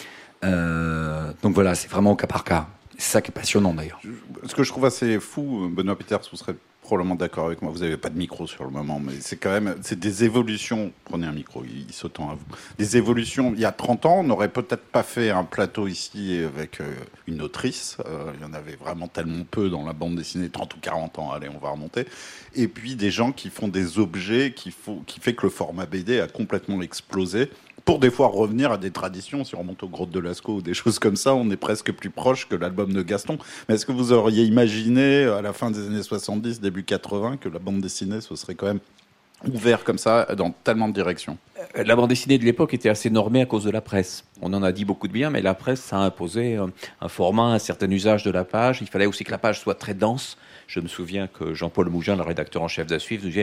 Donc voilà, c'est vraiment au cas par cas. C'est ça qui est passionnant d'ailleurs. Ce que je trouve assez fou, Benoît Peters, vous serez probablement d'accord avec moi, vous n'avez pas de micro sur le moment, mais c'est quand même, c'est des évolutions, prenez un micro, il s'attend à vous, des évolutions, il y a 30 ans, on n'aurait peut-être pas fait un plateau ici avec une autrice, il y en avait vraiment tellement peu dans la bande dessinée, 30 ou 40 ans, allez, on va remonter, et puis des gens qui font des objets, qui fait que le format BD a complètement explosé, pour des fois revenir à des traditions. Si on remonte aux grottes de Lascaux ou des choses comme ça, on est presque plus proche que l'album de Gaston. Mais est-ce que vous auriez imaginé, à la fin des années 70, début 80, que la bande dessinée, ce serait quand même ouvert comme ça, dans tellement de directions? La bande dessinée de l'époque était assez normée à cause de la presse. On en a dit beaucoup de bien, mais la presse, ça a imposé un format, un certain usage de la page. Il fallait aussi que la page soit très dense. Je me souviens que Jean-Paul Mougin, le rédacteur en chef d'A-Suivre, nous disait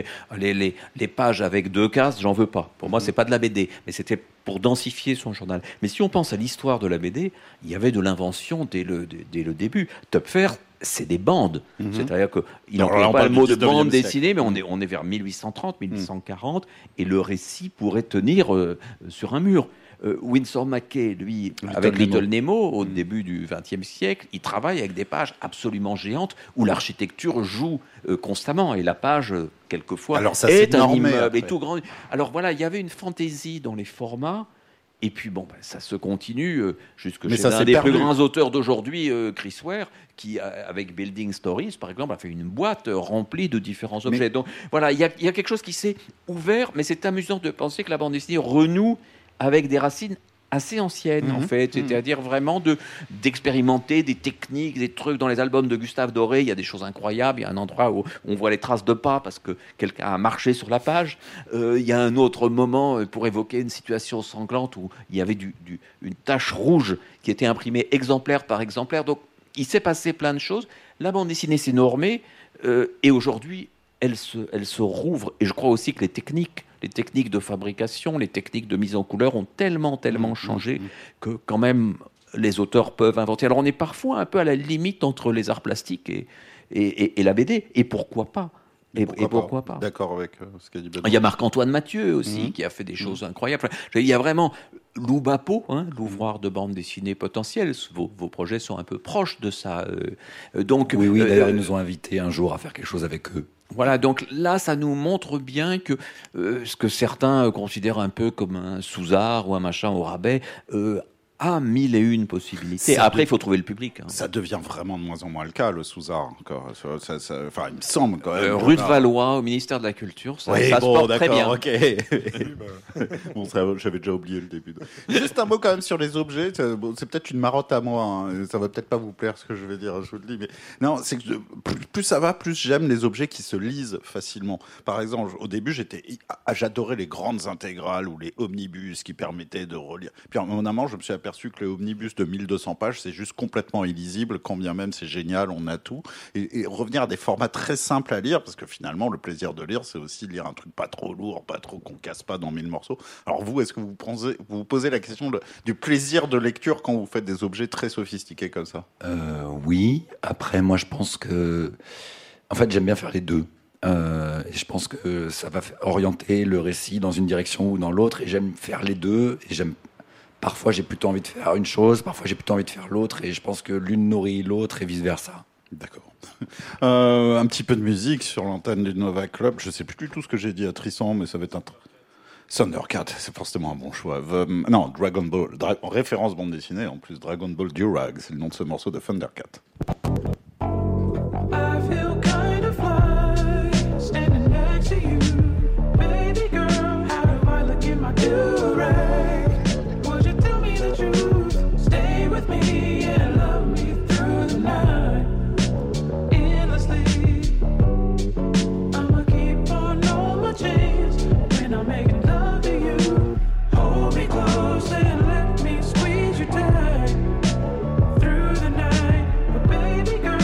les pages avec 2 cases, j'en veux pas. Pour moi, c'est pas de la BD, mais c'était pour densifier son journal. Mais si on pense à l'histoire de la BD, il y avait de l'invention dès le début. Topfer, c'est des bandes. C'est-à-dire qu'il n'emploie pas le mot de bande dessinée, mais on est vers 1830, 1840, et le récit pourrait tenir sur un mur. Winsor McCay, lui, avec Little Nemo, au début du XXe siècle, il travaille avec des pages absolument géantes où l'architecture joue constamment, et la page, quelquefois, alors ça, est un normé, immeuble après. et tout grand. Alors voilà, il y avait une fantaisie dans les formats. Et puis bon, ça se continue jusque Mais chez ça un s'est des perdu. plus grands auteurs d'aujourd'hui, Chris Ware, qui, avec Building Stories, par exemple, a fait une boîte remplie de différents objets. Donc voilà, il y a quelque chose qui s'est ouvert, mais c'est amusant de penser que la bande dessinée renoue avec des racines assez anciennes, en fait, c'est-à-dire vraiment d'expérimenter des techniques, des trucs. Dans les albums de Gustave Doré, il y a des choses incroyables. Il y a un endroit où on voit les traces de pas parce que quelqu'un a marché sur la page. Il y a un autre moment pour évoquer une situation sanglante où il y avait une tache rouge qui était imprimée exemplaire par exemplaire. Donc, il s'est passé plein de choses. La bande dessinée s'est normée et aujourd'hui, elle se rouvre. Et je crois aussi que les techniques de fabrication, les techniques de mise en couleur ont tellement changé que quand même les auteurs peuvent inventer. Alors on est parfois un peu à la limite entre les arts plastiques et la BD. Et pourquoi pas? Et pourquoi pas? D'accord avec ce qu'a dit Benoît. Il y a Marc-Antoine Mathieu aussi qui a fait des choses incroyables. Enfin, il y a vraiment Lou Bapo, l'ouvroir de bande dessinée potentiel. Vos projets sont un peu proches de ça. Donc, oui, d'ailleurs, ils nous ont invités un jour à faire quelque chose avec eux. Voilà, donc là, ça nous montre bien que ce que certains considèrent un peu comme un sous-art ou un machin au rabais a 1001 possibilités. Après, il faut trouver le public. Ça devient vraiment de moins en moins le cas, le sous-art. Encore. Enfin, il me semble quand même. Rue de Valois, au ministère de la Culture, ça se porte très bien. Ok. Bon, j'avais déjà oublié le début. Juste un mot quand même sur les objets. C'est peut-être une marotte à moi. Hein. Ça va peut-être pas vous plaire ce que je vais dire, je vous le dis. Mais non, c'est que plus ça va, plus j'aime les objets qui se lisent facilement. Par exemple, au début, j'adorais les grandes intégrales ou les omnibus qui permettaient de relire. Puis en amont, je me suis aperçu que le omnibus de 1200 pages, c'est juste complètement illisible, quand bien même c'est génial, on a tout. Et revenir à des formats très simples à lire, parce que finalement, le plaisir de lire, c'est aussi lire un truc pas trop lourd, pas trop qu'on casse pas dans 1000 morceaux. Alors vous, est-ce que vous posez la question du plaisir de lecture quand vous faites des objets très sophistiqués comme ça? Oui. Après, moi, je pense que... En fait, j'aime bien faire les deux. Et je pense que ça va orienter le récit dans une direction ou dans l'autre. Et j'aime faire les deux. Et parfois, j'ai plutôt envie de faire une chose, parfois, j'ai plutôt envie de faire l'autre, et je pense que l'une nourrit l'autre et vice-versa. D'accord. Un petit peu de musique sur l'antenne du Nova Club. Je sais plus du tout ce que j'ai dit à Tristan, mais ça va être Thundercat, c'est forcément un bon choix. Non, Dragon Ball, en référence bande dessinée, en plus Dragon Ball Durag, c'est le nom de ce morceau de Thundercat. I feel kind of fly standing next to you, baby girl. How do I look in my do-rag? Would you tell me the truth? Stay with me and love me through the night, endlessly. I'ma keep on all my chains when I'm making love to you. Hold me close and let me squeeze you tight through the night. But baby girl,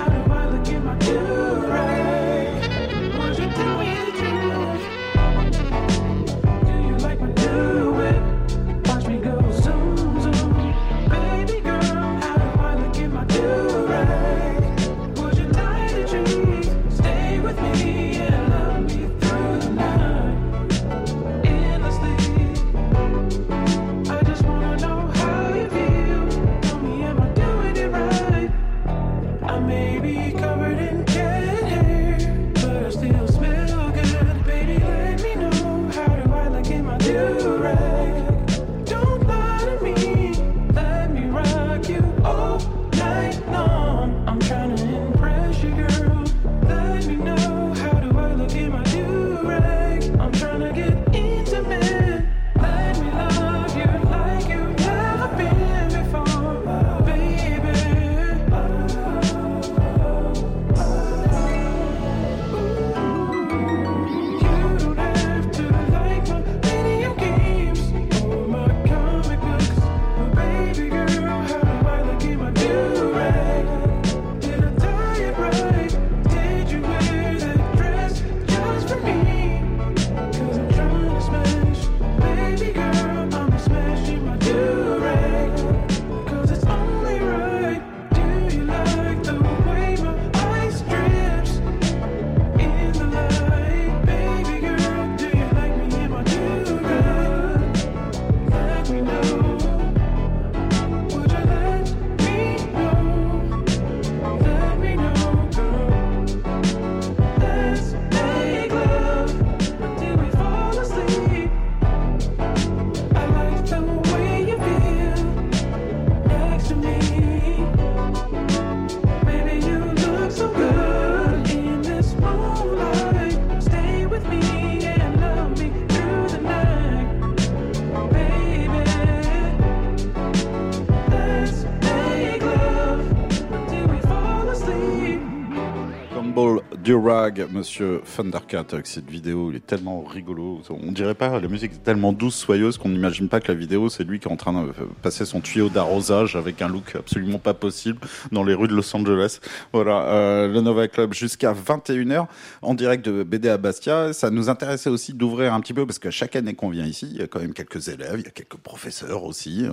Durag, monsieur Thundercat, avec cette vidéo, il est tellement rigolo. On dirait pas, la musique est tellement douce, soyeuse qu'on n'imagine pas que la vidéo, c'est lui qui est en train de passer son tuyau d'arrosage avec un look absolument pas possible dans les rues de Los Angeles. Voilà, le Nova Club jusqu'à 21h en direct de BD à Bastia. Ça nous intéressait aussi d'ouvrir un petit peu parce que chaque année qu'on vient ici, il y a quand même quelques élèves, il y a quelques professeurs aussi,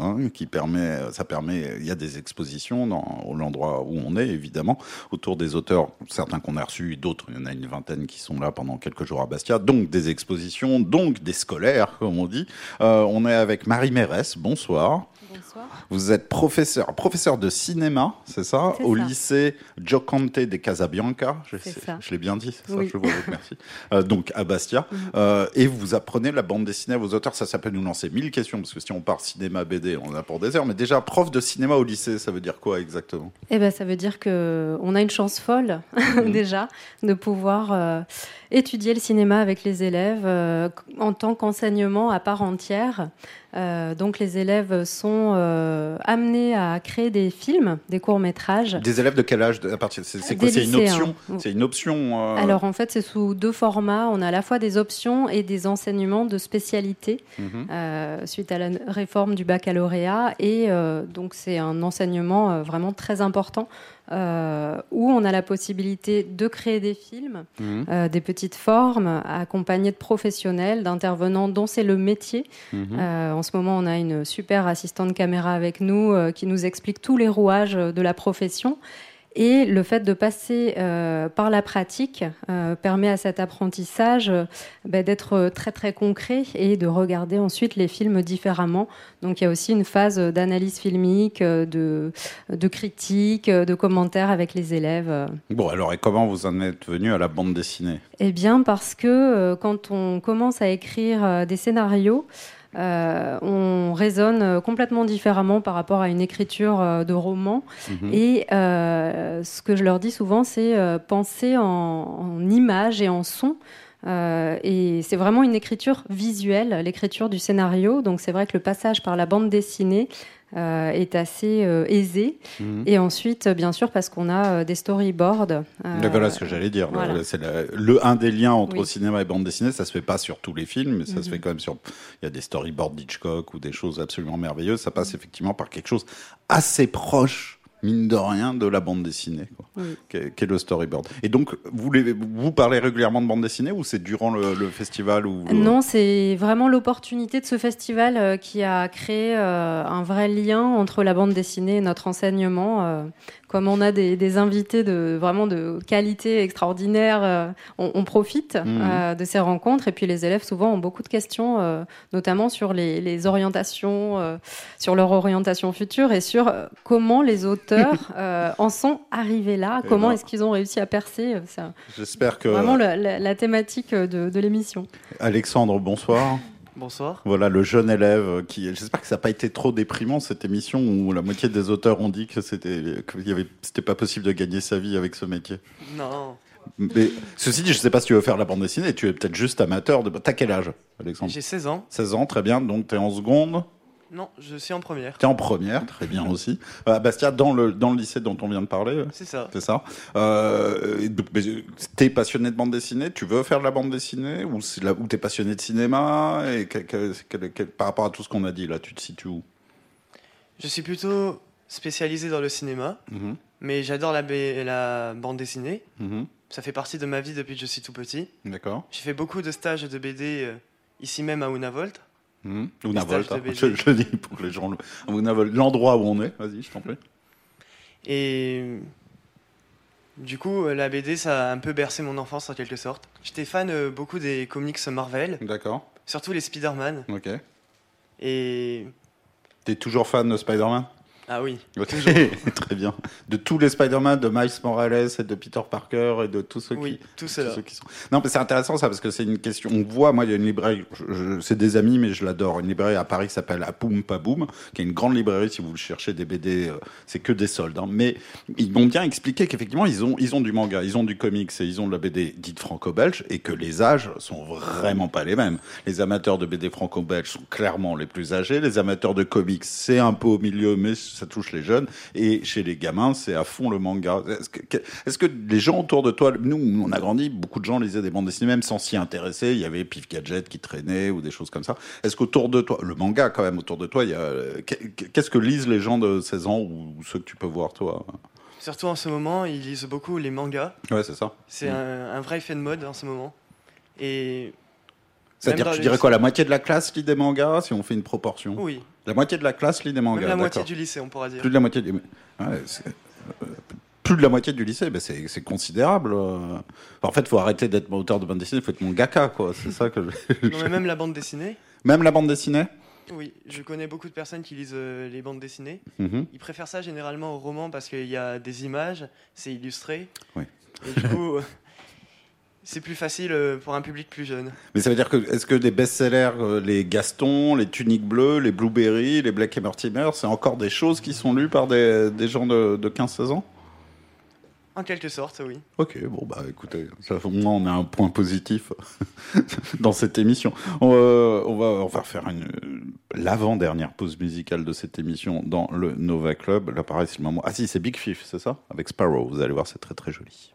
il y a des expositions dans l'endroit où on est, évidemment, autour des auteurs, certains qu'on a reçus, d'autres, il y en a une vingtaine qui sont là pendant quelques jours à Bastia, donc des expositions, donc des scolaires, comme on dit. On est avec Marie Mérès, bonsoir. Bonsoir. Vous êtes professeur de cinéma, c'est ça, au lycée Gioconte de Casabianca, je l'ai bien dit, c'est ça, oui. Je vois, merci. Donc à Bastia, et vous apprenez la bande dessinée à vos auteurs, ça peut nous lancer 1000 questions, parce que si on part cinéma, BD, on en a pour des heures, mais déjà prof de cinéma au lycée, ça veut dire quoi exactement ? Eh ben, ça veut dire qu'on a une chance folle, déjà, de pouvoir étudier le cinéma avec les élèves en tant qu'enseignement à part entière. Donc les élèves sont amenés à créer des films, des courts-métrages. Des élèves de quel âge ? C'est quoi ? C'est une option ? C'est une option Alors en fait, c'est sous deux formats. On a à la fois des options et des enseignements de spécialité suite à la réforme du baccalauréat. Et donc c'est un enseignement vraiment très important où on a la possibilité de créer des films, des petites formes, accompagnées de professionnels, d'intervenants dont c'est le métier. En ce moment, on a une super assistante caméra avec nous qui nous explique tous les rouages de la profession. Et le fait de passer par la pratique permet à cet apprentissage d'être très très concret et de regarder ensuite les films différemment. Donc il y a aussi une phase d'analyse filmique, de critique, de commentaires avec les élèves. Bon, alors, et comment vous en êtes venu à la bande dessinée ? Eh bien parce que quand on commence à écrire des scénarios, on raisonne complètement différemment par rapport à une écriture de roman. Et ce que je leur dis souvent, c'est penser en images et en sons. Et c'est vraiment une écriture visuelle, l'écriture du scénario. Donc c'est vrai que le passage par la bande dessinée est assez aisé. Et ensuite, bien sûr, parce qu'on a des storyboards. Voilà ce que j'allais dire. Voilà. C'est un des liens entre cinéma et bande dessinée. Ça se fait pas sur tous les films, mais ça se fait quand même sur. Il y a des storyboards d'Hitchcock ou des choses absolument merveilleuses. Ça passe effectivement par quelque chose assez proche, mine de rien, de la bande dessinée, quoi, qu'est le storyboard. Et donc, vous parlez régulièrement de bande dessinée ou c'est durant le festival ou Non, c'est vraiment l'opportunité de ce festival qui a créé un vrai lien entre la bande dessinée et notre enseignement. Comme on a des invités vraiment de qualité extraordinaire, on profite de ces rencontres. Et puis les élèves, souvent, ont beaucoup de questions, notamment sur les orientations, sur leur orientation future et sur comment les auteurs en sont arrivés là, comment est-ce qu'ils ont réussi à percer. J'espère que... Vraiment la thématique de l'émission. Alexandre, bonsoir. Bonsoir. Voilà, le jeune élève qui... J'espère que ça n'a pas été trop déprimant, cette émission, où la moitié des auteurs ont dit que c'était pas possible de gagner sa vie avec ce métier. Non. Mais, ceci dit, je ne sais pas si tu veux faire la bande dessinée, tu es peut-être juste amateur. T'as quel âge, Alexandre ? J'ai 16 ans. 16 ans, très bien. Donc, tu es en seconde ? Non, je suis en première. Tu es en première, très bien aussi. Bastia, dans le lycée dont on vient de parler. C'est ça. C'est ça. T'es passionné de bande dessinée, tu veux faire de la bande dessinée ou t'es passionné de cinéma et par rapport à tout ce qu'on a dit là, tu te situes où ? Je suis plutôt spécialisé dans le cinéma, mais j'adore la bande dessinée. Ça fait partie de ma vie depuis que je suis tout petit. D'accord. J'ai fait beaucoup de stages de BD ici même à Unavolt. Unavolt, je le dis pour que les gens... Unavolt, l'endroit où on est, vas-y, je t'en prie. Et du coup, la BD, ça a un peu bercé mon enfance en quelque sorte. J'étais fan beaucoup des comics Marvel. D'accord. Surtout les Spider-Man. Ok. Et... T'es toujours fan de Spider-Man ? Ah oui, toujours. Très bien. De tous les Spider-Man, de Miles Morales et de Peter Parker et de tous ceux tous ceux qui sont... Non, mais c'est intéressant ça, parce que c'est une question... On voit, moi, il y a une librairie, c'est des amis, mais je l'adore, une librairie à Paris qui s'appelle Apoum Paboum, qui est une grande librairie, si vous cherchez des BD, c'est que des soldes. Hein. Mais ils m'ont bien expliqué qu'effectivement, ils ont du manga, ils ont du comics et ils ont de la BD dite franco-belge, et que les âges sont vraiment pas les mêmes. Les amateurs de BD franco-belge sont clairement les plus âgés, les amateurs de comics, c'est un peu au milieu, mais ça touche les jeunes, et chez les gamins, c'est à fond le manga. Est-ce que les gens autour de toi, nous, on a grandi, beaucoup de gens lisaient des bandes dessinées, même sans s'y intéresser, il y avait Pif Gadget qui traînait, ou des choses comme ça. Est-ce qu'autour de toi, le manga quand même, autour de toi, il y a... Qu'est-ce que lisent les gens de 16 ans, ou ceux que tu peux voir, toi ? Surtout en ce moment, ils lisent beaucoup les mangas. Ouais, c'est ça. C'est un vrai effet de mode en ce moment. Et... C'est-à-dire, tu dirais quoi, la moitié de la classe lit des mangas, si on fait une proportion ? Oui. La moitié de la classe lit des mangas. Même la moitié du lycée, on pourra dire. Plus de la moitié plus de la moitié du lycée, ben c'est considérable. En fait, il faut arrêter d'être auteur de bande dessinée, il faut être mangaka, quoi. C'est ça que... Non, mais même la bande dessinée. Même la bande dessinée ? Oui, je connais beaucoup de personnes qui lisent les bandes dessinées. Ils préfèrent ça généralement au roman parce qu'il y a des images, c'est illustré. Oui. Et du coup... c'est plus facile pour un public plus jeune. Mais ça veut dire que, est-ce que des best-sellers, les Gaston, les Tuniques Bleues, les Blueberry, les Black et Mortimer, c'est encore des choses qui sont lues par des gens de 15-16 ans ? En quelque sorte, oui. Ok, bon, bah écoutez, au moins on a un point positif dans cette émission. On va faire l'avant-dernière pause musicale de cette émission dans le Nova Club. Là, pareil, c'est le moment. Ah si, c'est Big Fish, c'est ça ? Avec Sparrow, vous allez voir, c'est très très joli.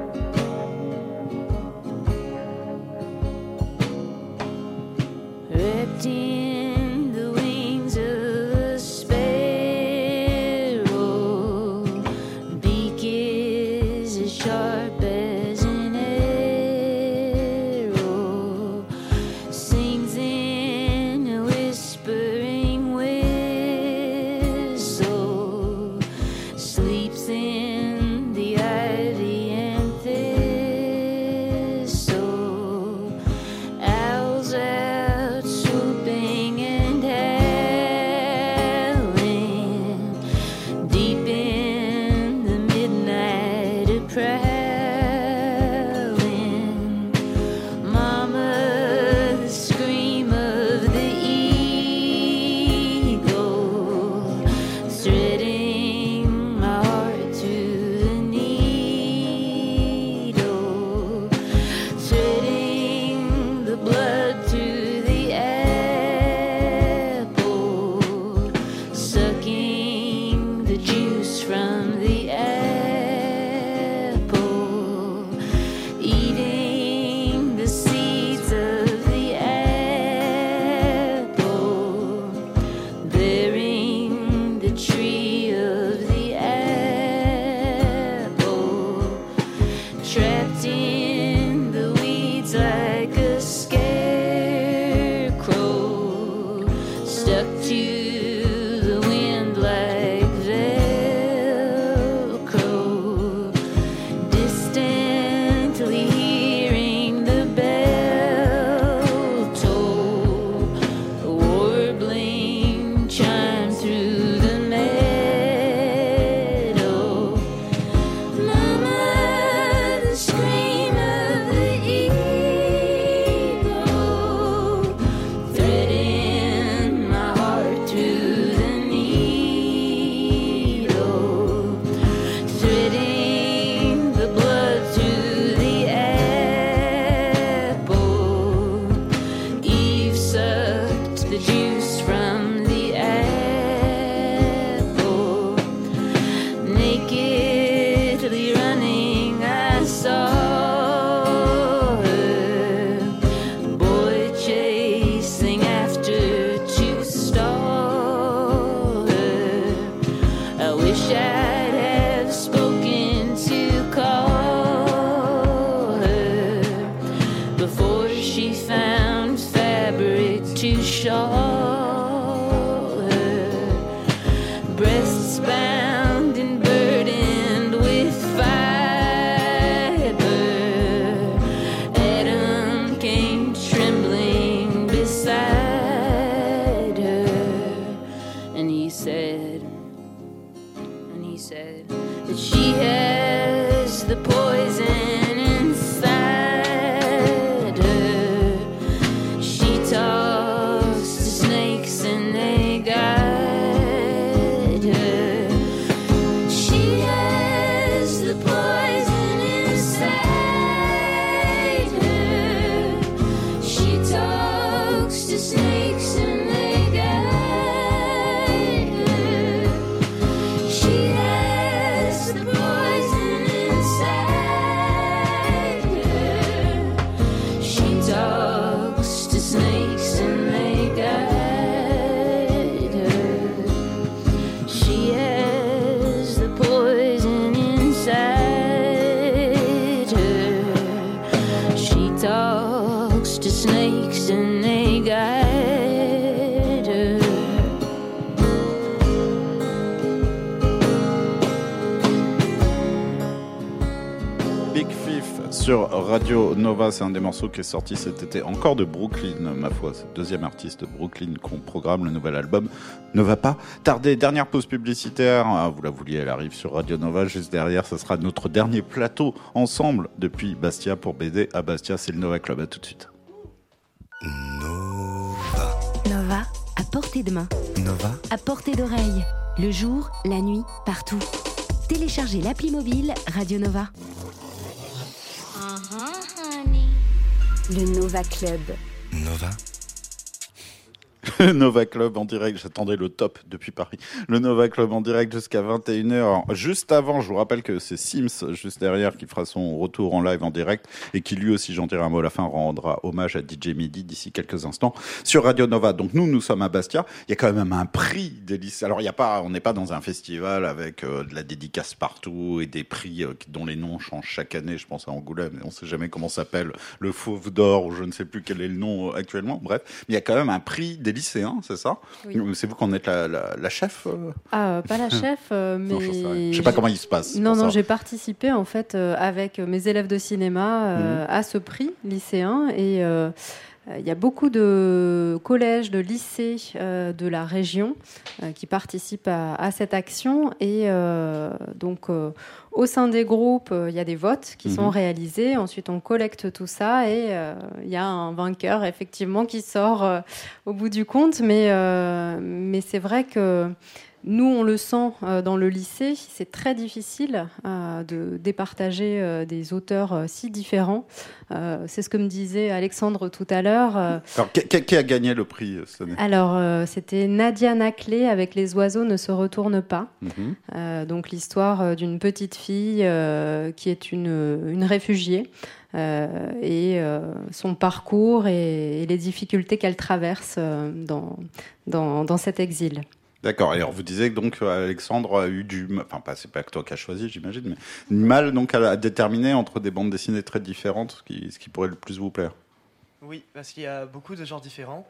Hey. of snakes and they guide her. Big Fifth sur Radio Nova, c'est un des morceaux qui est sorti cet été, encore de Brooklyn, ma foi. C'est le deuxième artiste de Brooklyn qu'on programme. Le nouvel album ne va pas tarder. Dernière pause publicitaire, vous la vouliez, elle arrive sur Radio Nova. Juste derrière, ce sera notre dernier plateau ensemble depuis Bastia pour BD à Bastia. C'est le Nova Club, à tout de suite. Nova, à portée de main. Nova, à portée d'oreille. Le jour, la nuit, partout. Téléchargez l'appli mobile Radio Nova. Le Nova Club. Nova. Nova Club en direct, j'attendais le top depuis Paris. Le Nova Club en direct jusqu'à 21h. Juste avant, je vous rappelle que c'est Sims, juste derrière, qui fera son retour en live en direct et qui lui aussi, j'en dirai un mot à la fin, rendra hommage à DJ Midi d'ici quelques instants sur Radio Nova. Donc nous sommes à Bastia. Il y a quand même un prix des lycées. Alors, on n'est pas dans un festival avec de la dédicace partout et des prix dont les noms changent chaque année. Je pense à Angoulême, mais on ne sait jamais comment s'appelle le Fauve d'Or ou je ne sais plus quel est le nom actuellement. Bref, mais il y a quand même un prix des lycéens, c'est ça? Oui. C'est vous qu'on êtes la chef Pas la chef, mais... Non, je sais pas comment il se passe. Non, j'ai participé en fait avec mes élèves de cinéma à ce prix lycéen et il y a beaucoup de collèges, de lycées de la région qui participent à cette action et donc au sein des groupes, il y a des votes qui sont réalisés. Ensuite, on collecte tout ça et il y a un vainqueur effectivement qui sort au bout du compte. Mais c'est vrai que nous, on le sent dans le lycée, c'est très difficile de départager des auteurs si différents. C'est ce que me disait Alexandre tout à l'heure. Alors, qui a gagné le prix cette année? Alors, c'était Nadia Naclé avec Les oiseaux ne se retournent pas. Donc, l'histoire d'une petite fille qui est une réfugiée. Et son parcours et les difficultés qu'elle traverse dans cet exil. D'accord. Alors vous disiez que donc Alexandre a eu c'est pas que toi qui as choisi, j'imagine, mais mal donc à déterminer entre des bandes dessinées très différentes ce qui pourrait le plus vous plaire. Oui, parce qu'il y a beaucoup de genres différents.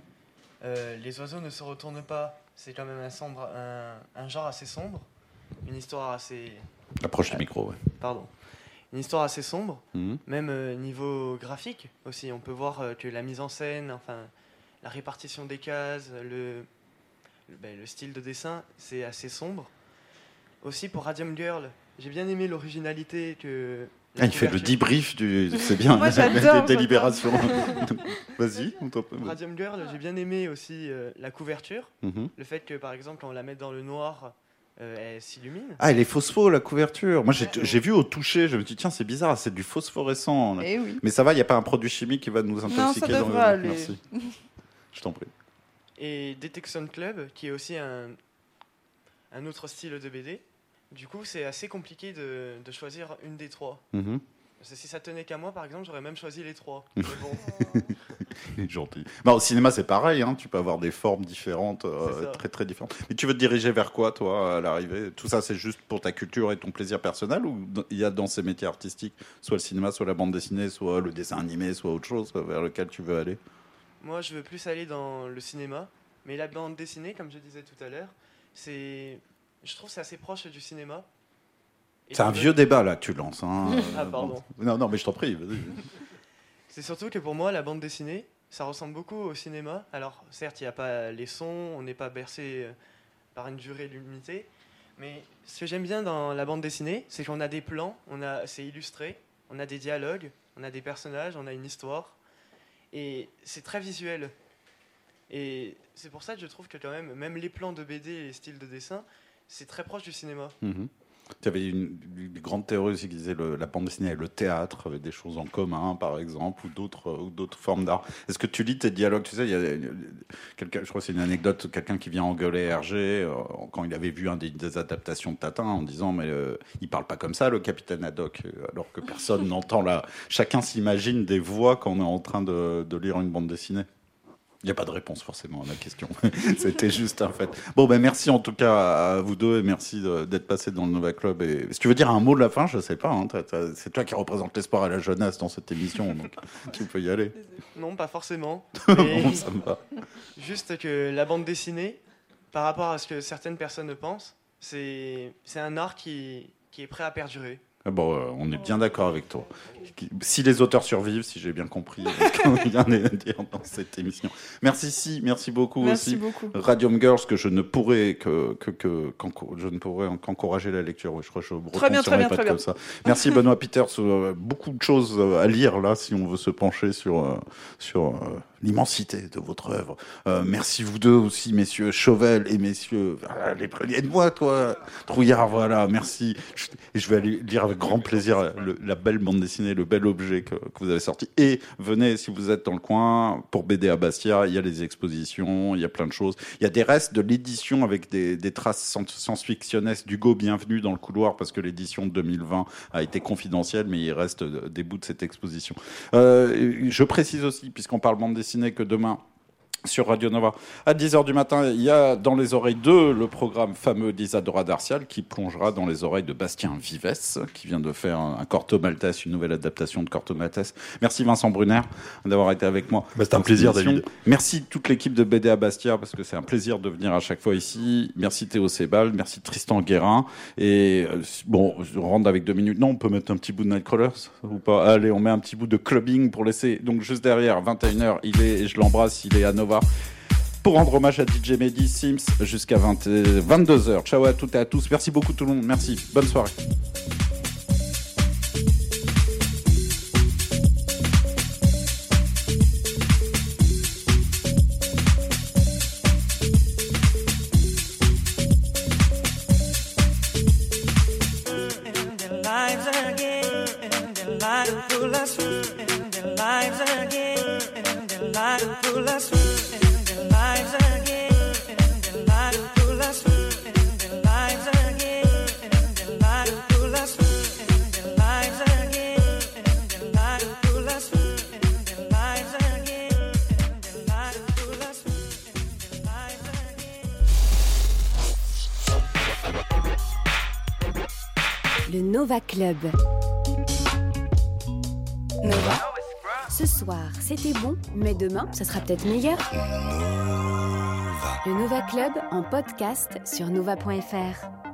Les oiseaux ne se retournent pas. C'est quand même un genre assez sombre, une histoire assez. Approche du micro, ouais. Pardon. Une histoire assez sombre, même niveau graphique aussi. On peut voir que la mise en scène, la répartition des cases, le style de dessin, c'est assez sombre. Aussi pour Radium Girl, j'ai bien aimé l'originalité que... il fait le debrief c'est bien, moi, j'adore, des délibérations. Vas-y, on t'en peut. Radium Girl, j'ai bien aimé aussi la couverture. Le fait que, par exemple, quand on la met dans le noir, elle s'illumine. Ah, elle est phospho, la couverture. Moi, j'ai vu au toucher, je me dis, tiens, c'est bizarre, c'est du phosphorescent. Oui. Mais ça va, il n'y a pas un produit chimique qui va nous intoxiquer. Non, ça devrait aller. Merci. Je t'en prie. Et Detection Club, qui est aussi un autre style de BD. Du coup, c'est assez compliqué de choisir une des trois. Parce que si ça tenait qu'à moi, par exemple, j'aurais même choisi les trois. Mais bon. Il est gentil. Au cinéma, c'est pareil. Tu peux avoir des formes différentes, très très différentes. Mais tu veux te diriger vers quoi, toi, à l'arrivée? Tout ça, c'est juste pour ta culture et ton plaisir personnel, ou il y a dans ces métiers artistiques, soit le cinéma, soit la bande dessinée, soit le dessin animé, soit autre chose vers lequel tu veux aller? Moi, je veux plus aller dans le cinéma, mais la bande dessinée, comme je disais tout à l'heure, je trouve que c'est assez proche du cinéma. Et c'est un vieux débat, là, que tu lances. Ah, pardon. Non, mais je t'en prie, vas-y. C'est surtout que pour moi, la bande dessinée, ça ressemble beaucoup au cinéma. Alors, certes, il n'y a pas les sons, on n'est pas bercé par une durée limitée, mais ce que j'aime bien dans la bande dessinée, c'est qu'on a des plans, c'est illustré, on a des dialogues, on a des personnages, on a une histoire. Et c'est très visuel. Et c'est pour ça que je trouve que quand même les plans de BD et les styles de dessin, c'est très proche du cinéma. Tu avais une grande théorie aussi qui disait la bande dessinée et le théâtre avaient des choses en commun, par exemple, ou d'autres formes d'art. Est-ce que tu lis tes dialogues? Tu sais, il y a je crois que c'est une anecdote, quelqu'un qui vient engueuler Hergé quand il avait vu des adaptations de Tintin en disant mais il parle pas comme ça, le capitaine Haddock, alors que personne n'entend là. Chacun s'imagine des voix quand on est en train de lire une bande dessinée. Il n'y a pas de réponse forcément à la question. C'était juste un fait. Bon, ben merci en tout cas à vous deux et merci d'être passés dans le Nova Club. Et si tu veux dire un mot de la fin, je ne sais pas. Hein, c'est toi qui représente l'espoir et la jeunesse dans cette émission, donc tu peux y aller. Non, pas forcément. Bon, ça me va. Juste que la bande dessinée, par rapport à ce que certaines personnes pensent, c'est un art qui est prêt à perdurer. Bon, on est bien d'accord avec toi. Si les auteurs survivent, si j'ai bien compris, on vient de dire dans cette émission. Merci beaucoup Merci aussi. beaucoup. Radium Girls, que je ne pourrais qu'encourager la lecture. Oui, je crois que je ne Très bien, repenserai pas très comme bien. ça. Merci Benoît Peters. Beaucoup de choses à lire là, si on veut se pencher sur l'immensité de votre œuvre. Merci vous deux aussi, messieurs Chauvel et messieurs. Aide-moi, toi, Trouillard. Voilà, merci. Je vais aller lire avec grand plaisir la belle bande dessinée, le bel objet que vous avez sorti. Et venez, si vous êtes dans le coin, pour BD à Bastia, il y a les expositions, il y a plein de choses. Il y a des restes de l'édition avec des traces science-fictionnesques d'Hugo Bienvenu dans le couloir, parce que l'édition de 2020 a été confidentielle, mais il reste des bouts de cette exposition. Je précise aussi, puisqu'on parle bande dessinée, que demain, sur Radio Nova, à 10h du matin, il y a dans les oreilles le programme fameux d'Isadora Darcial qui plongera dans les oreilles de Bastien Vives, qui vient de faire un Corto Maltese, une nouvelle adaptation de Corto Maltese. Merci Vincent Brunner d'avoir été avec moi. C'est un plaisir, David. Merci toute l'équipe de BD à Bastia, parce que c'est un plaisir de venir à chaque fois ici. Merci Théo Sebal, merci Tristan Guérin. Et bon, on rentre avec 2 minutes. Non, on peut mettre un petit bout de Nightcrawlers ou pas? Allez, on met un petit bout de clubbing pour laisser. Donc juste derrière, 21h, je l'embrasse, il est à Nova. Pour rendre hommage à DJ Mehdi Sims jusqu'à 22h. Ciao à toutes et à tous. Merci beaucoup tout le monde. Merci. Bonne soirée. Le Nova Club. Nova. Ce soir, c'était bon, mais demain, ça sera peut-être meilleur. Le Nova Club en podcast sur nova.fr.